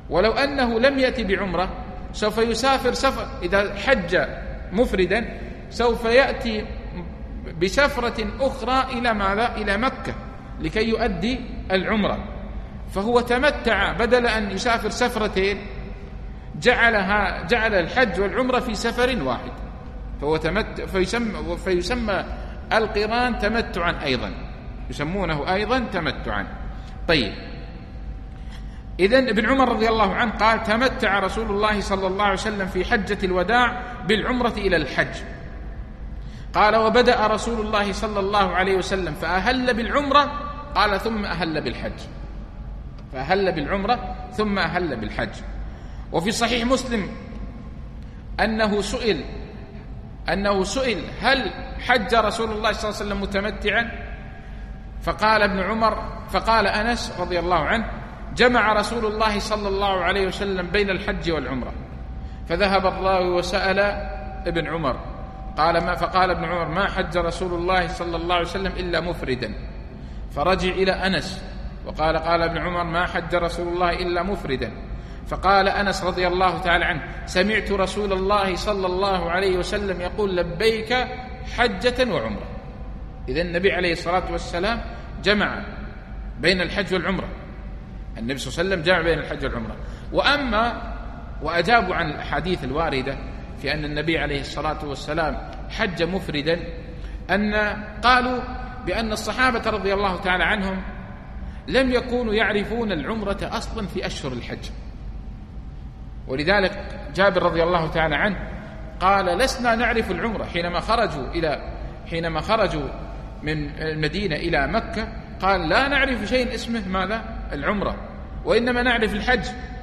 ولو أنه لم يأتي بعمرة سوف يسافر سفر، إذا حج مفردا سوف يأتي بسفرة أخرى إلى ماذا؟ إلى مكة لكي يؤدي العمرة، فهو تمتع بدل أن يسافر سفرتين جعلها جعل الحج والعمرة في سفر واحد، فهو تمتع فيسمى, فيسمى القران تمتعا أيضا، يسمونه أيضا تمتعا. طيب، إذن ابن عمر رضي الله عنه قال تمتع رسول الله صلى الله عليه وسلم في حجة الوداع بالعمرة إلى الحج. قال وبدأ رسول الله صلى الله عليه وسلم فأهل بالعمرة، قال ثم أهل بالحج، فأهل بالعمرة ثم أهل بالحج. وفي صحيح مسلم أنه سئل أنه سئل هل حج رسول الله صلى الله عليه وسلم متمتعا؟ فقال ابن عمر فقال أنس رضي الله عنه جمع رسول الله صلى الله عليه وسلم بين الحج والعمرة. فذهب الراوي وسأل ابن عمر قال ما فقال ابن عمر ما حج رسول الله صلى الله عليه وسلم إلا مفردا. فرجع إلى أنس وقال قال ابن عمر ما حج رسول الله إلا مفردا. فقال أنس رضي الله تعالى عنه سمعت رسول الله صلى الله عليه وسلم يقول لبيك حجة وعمرة. إذن النبي عليه الصلاة والسلام جمع بين الحج والعمرة، النبي صلى الله عليه وسلم جمع بين الحج والعمرة. وأما وأجابوا عن الأحاديث الواردة في أن النبي عليه الصلاة والسلام حج مفردا، أن قالوا بأن الصحابة رضي الله تعالى عنهم لم يكونوا يعرفون العمرة أصلا في أشهر الحج، ولذلك جابر رضي الله تعالى عنه قال لسنا نعرف العمرة حينما خرجوا إلى حينما خرجوا من المدينة إلى مكة، قال لا نعرف شيء اسمه ماذا؟ العمرة، وإنما نعرف الحج.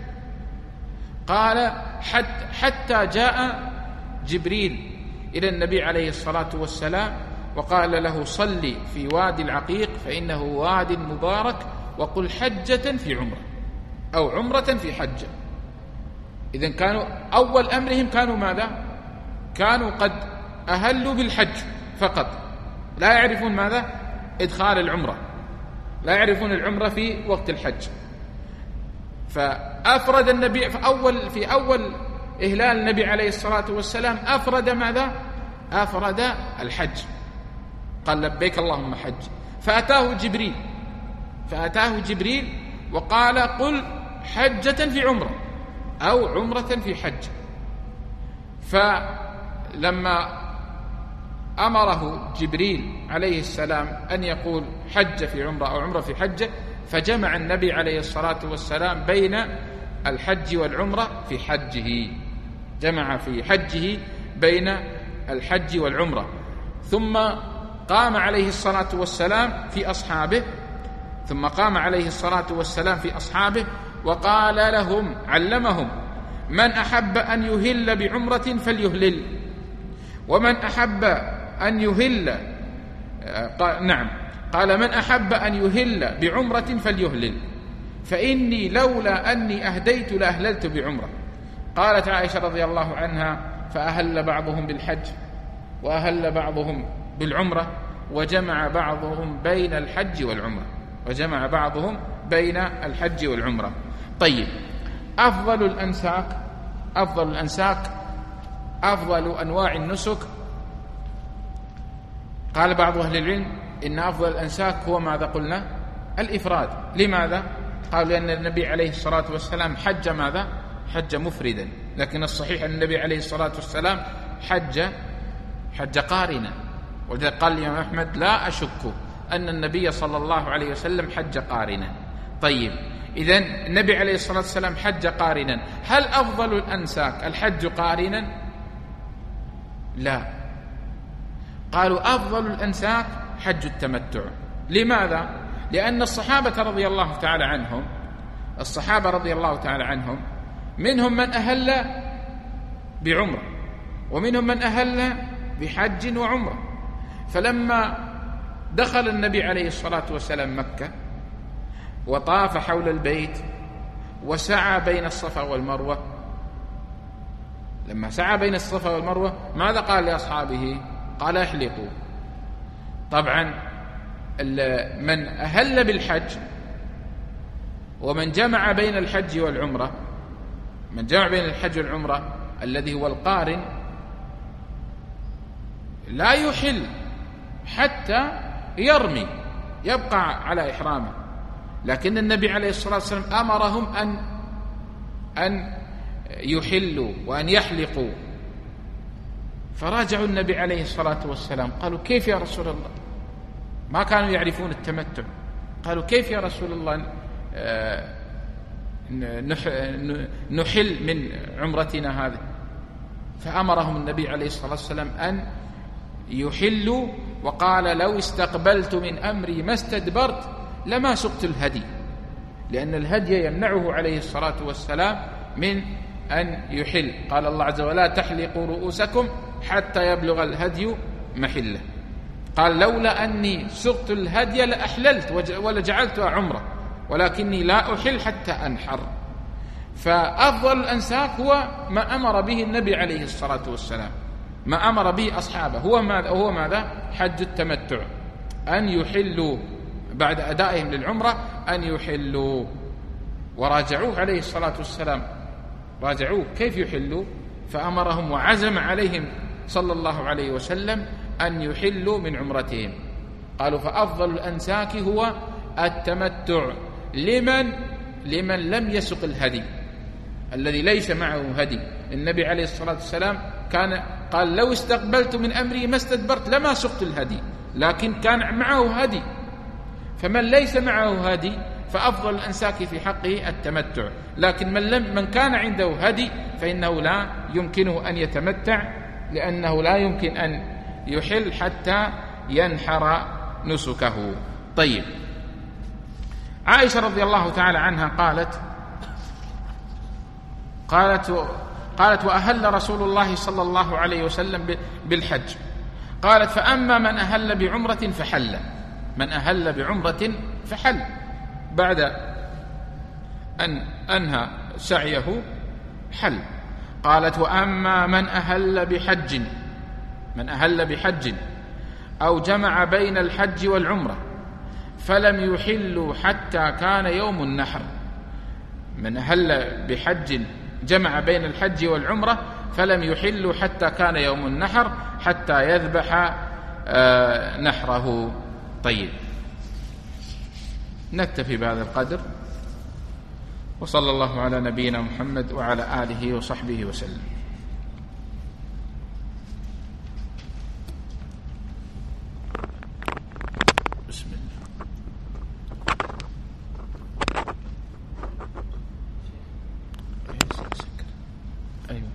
قال حتى, حتى جاء جبريل إلى النبي عليه الصلاة والسلام وقال له صلي في وادي العقيق فإنه واد مبارك وقل حجة في عمرة أو عمرة في حجة. إذن كانوا أول أمرهم كانوا ماذا؟ كانوا قد أهلوا بالحج فقط، لا يعرفون ماذا؟ إدخال العمرة، لا يعرفون العمرة في وقت الحج. فأفرد النبي في أول في أول إهلال النبي عليه الصلاة والسلام أفرد ماذا؟ أفرد الحج، قال لبيك اللهم حج. فأتاه جبريل فأتاه جبريل وقال قل حجة في عمرة أو عمرة في حج. فلما أمره جبريل عليه السلام أن يقول حج في عمرة أو عمرة في حجة، فجمع النبي عليه الصلاة والسلام بين الحج والعمرة في حجه، جمع في حجه بين الحج والعمرة. ثم قام عليه الصلاة والسلام في أصحابه ثم قام عليه الصلاة والسلام في أصحابه وقال لهم علمهم من أحب أن يهل بعمرة فليهلل، ومن أحب أن يهل قال نعم قال من أحب أن يهل بعمرة فليهلل فإني لولا أني أهديت لأهللت بعمرة. قالت عائشة رضي الله عنها فأهل بعضهم بالحج وأهل بعضهم بالعمرة وجمع بعضهم بين الحج والعمرة وجمع بعضهم بين الحج والعمرة. طيب، أفضل الأنساك أفضل الأنساك أفضل أنواع النسك، قال بعض أهل العلم إن أفضل الأنساك هو ماذا قلنا؟ الإفراد. لماذا؟ قالوا لأن النبي عليه الصلاة والسلام حج ماذا؟ حج مفردا، لكن الصحيح أن النبي عليه الصلاة والسلام حج حج قارنا، ولذلك قال الإمام أحمد لا أشك أن النبي صلى الله عليه وسلم حج قارنا. طيب، إذن النبي عليه الصلاة والسلام حج قارنا، هل أفضل الأنساك الحج قارنا؟ لا، قالوا أفضل الأنساك حج التمتع. لماذا؟ لأن الصحابة رضي الله تعالى عنهم الصحابة رضي الله تعالى عنهم منهم من أهل بعمرة ومنهم من أهل بحج وعمرة. فلما دخل النبي عليه الصلاة والسلام مكة وطاف حول البيت وسعى بين الصفا والمروة، لما سعى بين الصفا والمروة ماذا قال لأصحابه؟ قال احلقوا. طبعا من أهل بالحج ومن جمع بين الحج والعمرة من جمع بين الحج والعمرة الذي هو القارن لا يحل حتى يرمي، يبقى على إحرامه، لكن النبي عليه الصلاة والسلام أمرهم أن أن يحلوا وأن يحلقوا، فراجعوا النبي عليه الصلاة والسلام قالوا كيف يا رسول الله؟ ما كانوا يعرفون التمتع، قالوا كيف يا رسول الله نحل من عمرتنا هذه؟ فأمرهم النبي عليه الصلاة والسلام أن يحلوا، وقال لو استقبلت من أمري ما استدبرت لما سقت الهدي، لأن الهدي يمنعه عليه الصلاة والسلام من أن يحل. قال الله عز وجل لا تحلقوا رؤوسكم حتى يبلغ الهدي محله. قال لولا أني سقت الهدي لأحللت ولجعلتها عمرة، ولكني لا أحل حتى أنحر. فأفضل الأنساك هو ما أمر به النبي عليه الصلاة والسلام، ما أمر به أصحابه، هو ماذا؟ هو ماذا؟ حج التمتع، أن يحلوا بعد أدائهم للعمرة، أن يحلوا. وراجعوه عليه الصلاة والسلام، راجعوه كيف يحلوا، فأمرهم وعزم عليهم صلى الله عليه وسلم أن يحلوا من عمرتهم. قالوا فأفضل الأنساك هو التمتع لمن لمن لم يسق الهدي، الذي ليس معه هدي. النبي عليه الصلاة والسلام كان قال لو استقبلت من أمري ما استدبرت لما سقت الهدي، لكن كان معه هدي. فمن ليس معه هدي فأفضل الأنساك في حقه التمتع، لكن من, لم من كان عنده هدي فإنه لا يمكنه أن يتمتع، لأنه لا يمكن أن يحل حتى ينحر نسكه. طيب، عائشة رضي الله تعالى عنها قالت قالت قالت وأهل رسول الله صلى الله عليه وسلم بالحج. قالت فأما من أهل بعمرة فحل، من أهل بعمرة فحل بعد أن أنهى سعيه حل. قالت وأما من أهل بحج من أهل بحج أو جمع بين الحج والعمرة فلم يحلوا حتى كان يوم النحر. من أهل بحج جمع بين الحج والعمرة فلم يحلوا حتى كان يوم النحر حتى يذبح آه نحره. طيب، نكتفي بهذا القدر، وصلى الله على نبينا محمد وعلى آله وصحبه وسلم. بسم الله. أيوة.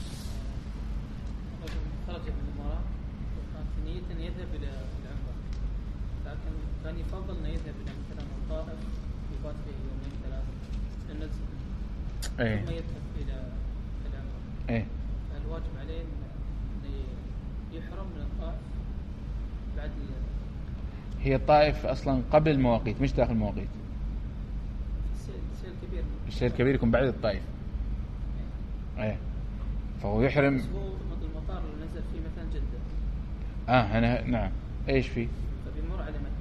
خرج من المرأة وكانت نية أن يذهب إلى العمرة، لكن كان يفضل أن يذهب إلى مثلا الطائف يبات فيه يومين ثلاثة للنزل، أيه. ثم يذهب إلى العمرة. أيه. فالواجب عليه أن يحرم من الطائف بعد. هي الطائف أصلا قبل المواقيت مش داخل المواقيت. السيل الكبير. السيل الكبير يكون بعد الطائف. أيه. فهو يحرم. بس هو المطار اللي نزل فيه مثلا جدة. آه أنا نعم. إيش فيه؟ فبيمر على مكة.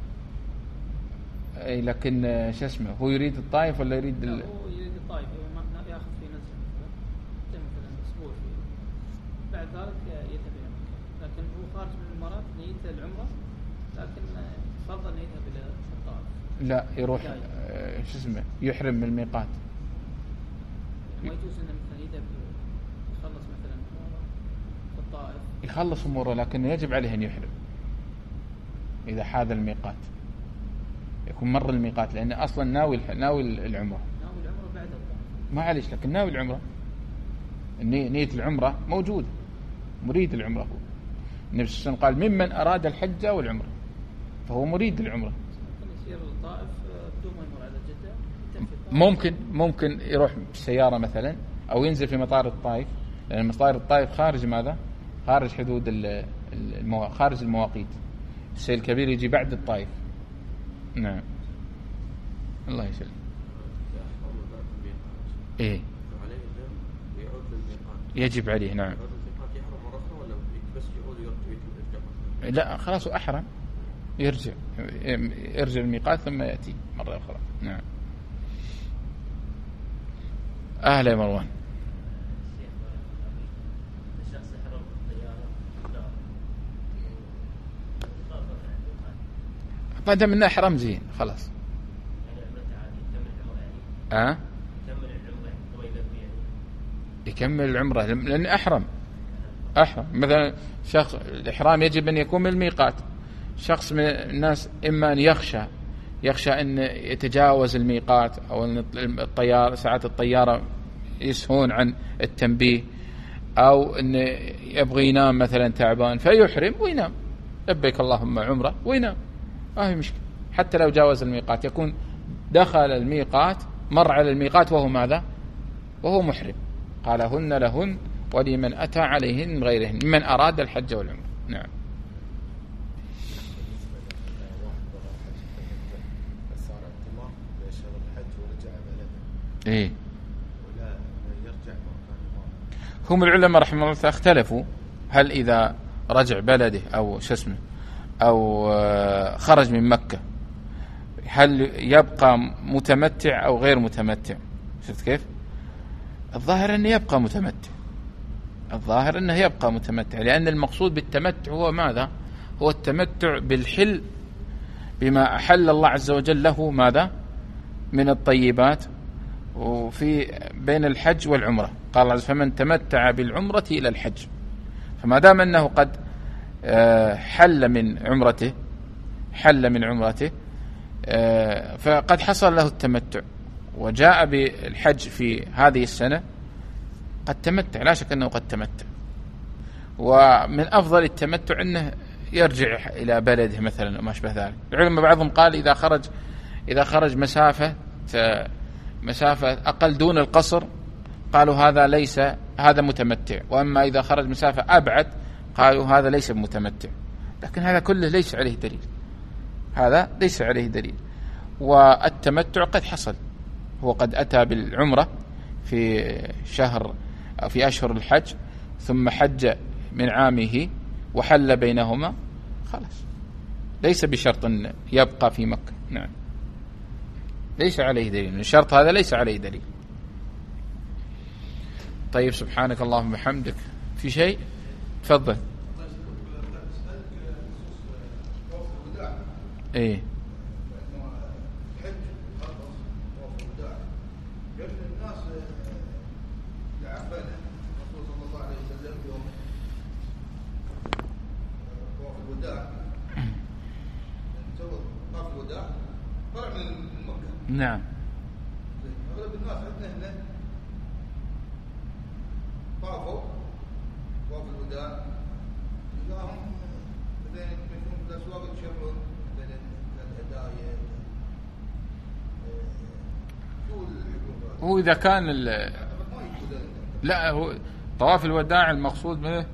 أي لكن شو اسمه، هو يريد الطائف ولا يريد ال... هو يريد الطائف، هو ما يأخذ فيه نزل مثلا مثلا أسبوع فيه، بعد ذلك يذهب إلى مكة. لكن هو خارج من الإمارات نيته العمرة، لكن فضل أن يذهب إلى الطائف. لا يروح آه شو اسمه يحرم من الميقات. ما يجوز إنه مثلا يذهب يخلص مثلا في الطائف، يخلص أموره، لكن يجب عليه أن يحرم إذا حاذ الميقات، يكون مر الميقات، لأنه أصلا ناوي ناوي العمرة. ناوي العمرة بعد الطائف. ما عليش، لكن ناوي العمرة، نية العمرة موجودة، مريد العمرة هو. النبي صلى الله عليه وسلم قال ممن أراد الحج والعمرة، فهو مريد العمرة. ممكن يسير الطائف بدون ما يمر على جدة. ممكن ممكن يروح بالسيارة مثلا، أو ينزل في مطار الطائف، لأن مطار الطائف خارج ماذا؟ خارج حدود المو... خارج المواقيت. السيل الكبير يجي بعد الطائف. نعم. الله يسلم. إيه. يجب عليه. نعم. لا خلاص أحرم، يرجع يرجع الميقات ثم يأتي مرة أخرى. نعم. أهلا يا مروان. ما دام انه احرام زين خلاص. أه؟ يكمل العمرة لأن أحرم أحرم مثلا شخص الإحرام يجب أن يكون من الميقات. شخص من الناس إما أن يخشى يخشى أن يتجاوز الميقات أو أن الطيارة ساعات الطيارة يسهون عن التنبيه أو أن يبغي ينام مثلا تعبان فيحرم وينام لبيك اللهم عمرة وينام ما هي مشكلة. حتى لو جاوز الميقات يكون دخل الميقات مر على الميقات وهو ماذا وهو محرم. قال هن لهن ولمن أتى عليهن من غيرهن من أراد الحج والعمرة. نعم. إيه هم العلماء رحمه الله اختلفوا هل إذا رجع بلده أو شو اسمه أو خرج من مكة هل يبقى متمتع أو غير متمتع. شفت كيف؟ الظاهر أنه يبقى متمتع. الظاهر أنه يبقى متمتع لأن المقصود بالتمتع هو ماذا؟ هو التمتع بالحل بما أحل الله عز وجل له ماذا؟ من الطيبات وفي بين الحج والعمرة. قال الله فمن تمتع بالعمرة إلى الحج. فما دام أنه قد حل من عمرته حل من عمرته فقد حصل له التمتع وجاء بالحج في هذه السنة قد تمتع لا شك أنه قد تمتع. ومن أفضل التمتع أنه يرجع إلى بلده مثلا وما شبه ذلك. العلماء بعضهم قال إذا خرج إذا خرج مسافة مسافة أقل دون القصر قالوا هذا ليس هذا متمتع. وأما إذا خرج مسافة أبعد قالوا هذا ليس متمتع. لكن هذا كله ليس عليه دليل. هذا ليس عليه دليل. والتمتع قد حصل هو قد أتى بالعمرة في شهر أو في أشهر الحج ثم حج من عامه وحل بينهما خلاص ليس بشرط أن يبقى في مكة. نعم ليس عليه دليل. الشرط هذا ليس عليه دليل. طيب سبحانك اللهم وبحمدك. في شيء تفضل. ايه نعم أغلب الناس عندنا هنا طافوا طاف الوداع تلقاهم مثلا يكونوا في الأسواق يتشرون مثلا الهدايا شو الحكومة هو إذا كان لا هو طواف الوداع المقصود منه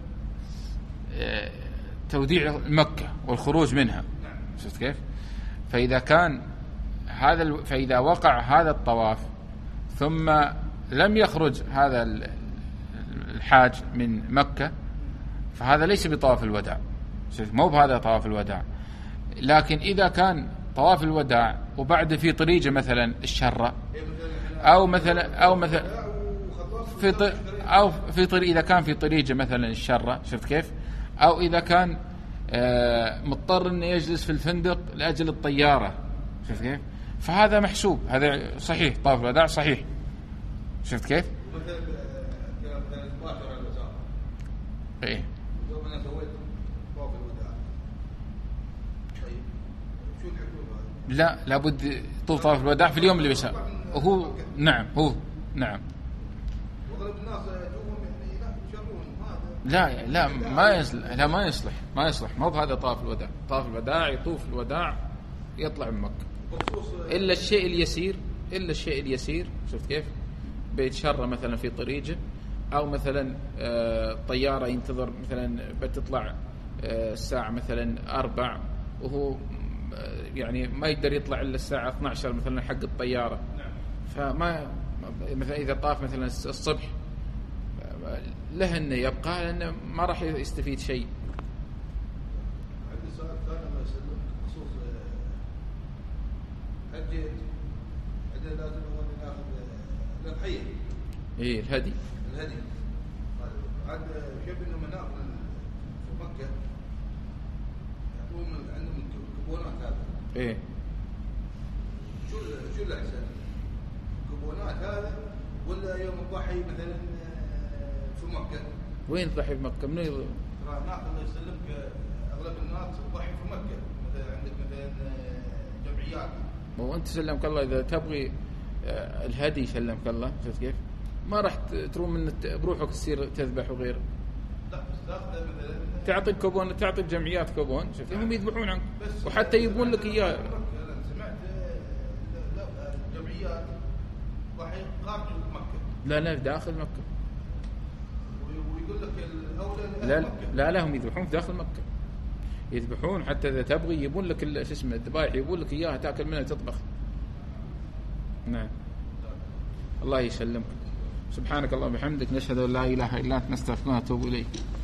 توديع مكة والخروج منها. شفت كيف؟ فإذا كان هذا فإذا وقع هذا الطواف ثم لم يخرج هذا الحاج من مكة فهذا ليس بطواف الوداع. مو بهذا طواف الوداع. لكن إذا كان طواف الوداع وبعد في طريقة مثلا الشرة أو مثلا أو مثلا في أو في طريق إذا كان في طريقة مثلا الشرة شفت كيف؟ أو إذا كان مضطر إنه يجلس في الفندق لأجل الطيارة شفت كيف؟ فهذا محسوب هذا صحيح طواف الوداع صحيح. شفت كيف؟ ايه انا سويت طواف الوداع طيب شو الحكومة؟ لا لابد طوف طواف الوداع في اليوم اللي بيسا هو نعم هو نعم وغلب الناس يجون يعني لا يشرون لا هذا لا ما يصلح لا ما يصلح ما يصلح مو بهذا طواف الوداع. طواف الوداع يطوف الوداع يطلع من مكة إلا الشيء اليسير إلا الشيء اليسير. شفت كيف؟ بيتشرى مثلا في طريقه أو مثلا طيارة ينتظر مثلا بتطلع الساعة مثلا أربع وهو يعني ما يقدر يطلع إلا الساعة اثنتي عشرة مثلا حق الطيارة. فما مثلا إذا طاف مثلا الصبح له أنه يبقى لأنه ما راح يستفيد شيء. عندي سؤال ثاني ما يسألون بخصوص حجيت عندنا لازم ناخذ الأضحية. إيه الهدي الهدي عاد شوف إنه مناخ في مكة يعطون عندهم الكبونات هذا ايه شو شو الاحسن؟ كوبونات هذا ولا يوم الضحي مثلا في مكه؟ وين تضحي في مكه؟ منو يض- ترى هناك الله يسلمك اغلب الناس تضحي في مكه، مثلا عندك مثلا جمعيات. هو انت سلمك الله اذا تبغي آه، الهدي سلمك الله، شفت كيف؟ ما راح ت- تروح من الت- بروحك تصير تذبح وغيره. لا بس تاخذه مثلا تعطي كوبون، تعطي الجمعيات كوبون، شفت هم يذبحون عنك بس وحتى يبون لك اياه. انا سمعت لا لا الجمعيات ضحي خارج مكه لا لا داخل مكه. ويقول لك الاولى لا لأهل مكه. لا لا هم يذبحون في داخل مكه، يذبحون حتى اذا تبغي يبون لك ال- شو اسمه الذبائح، يبون لك اياها تاكل منها تطبخ. نعم الله يسلمك. سبحانك اللهم وبحمدك، نشهد ان لا اله الا انت، نستغفرك ونتوب اليك.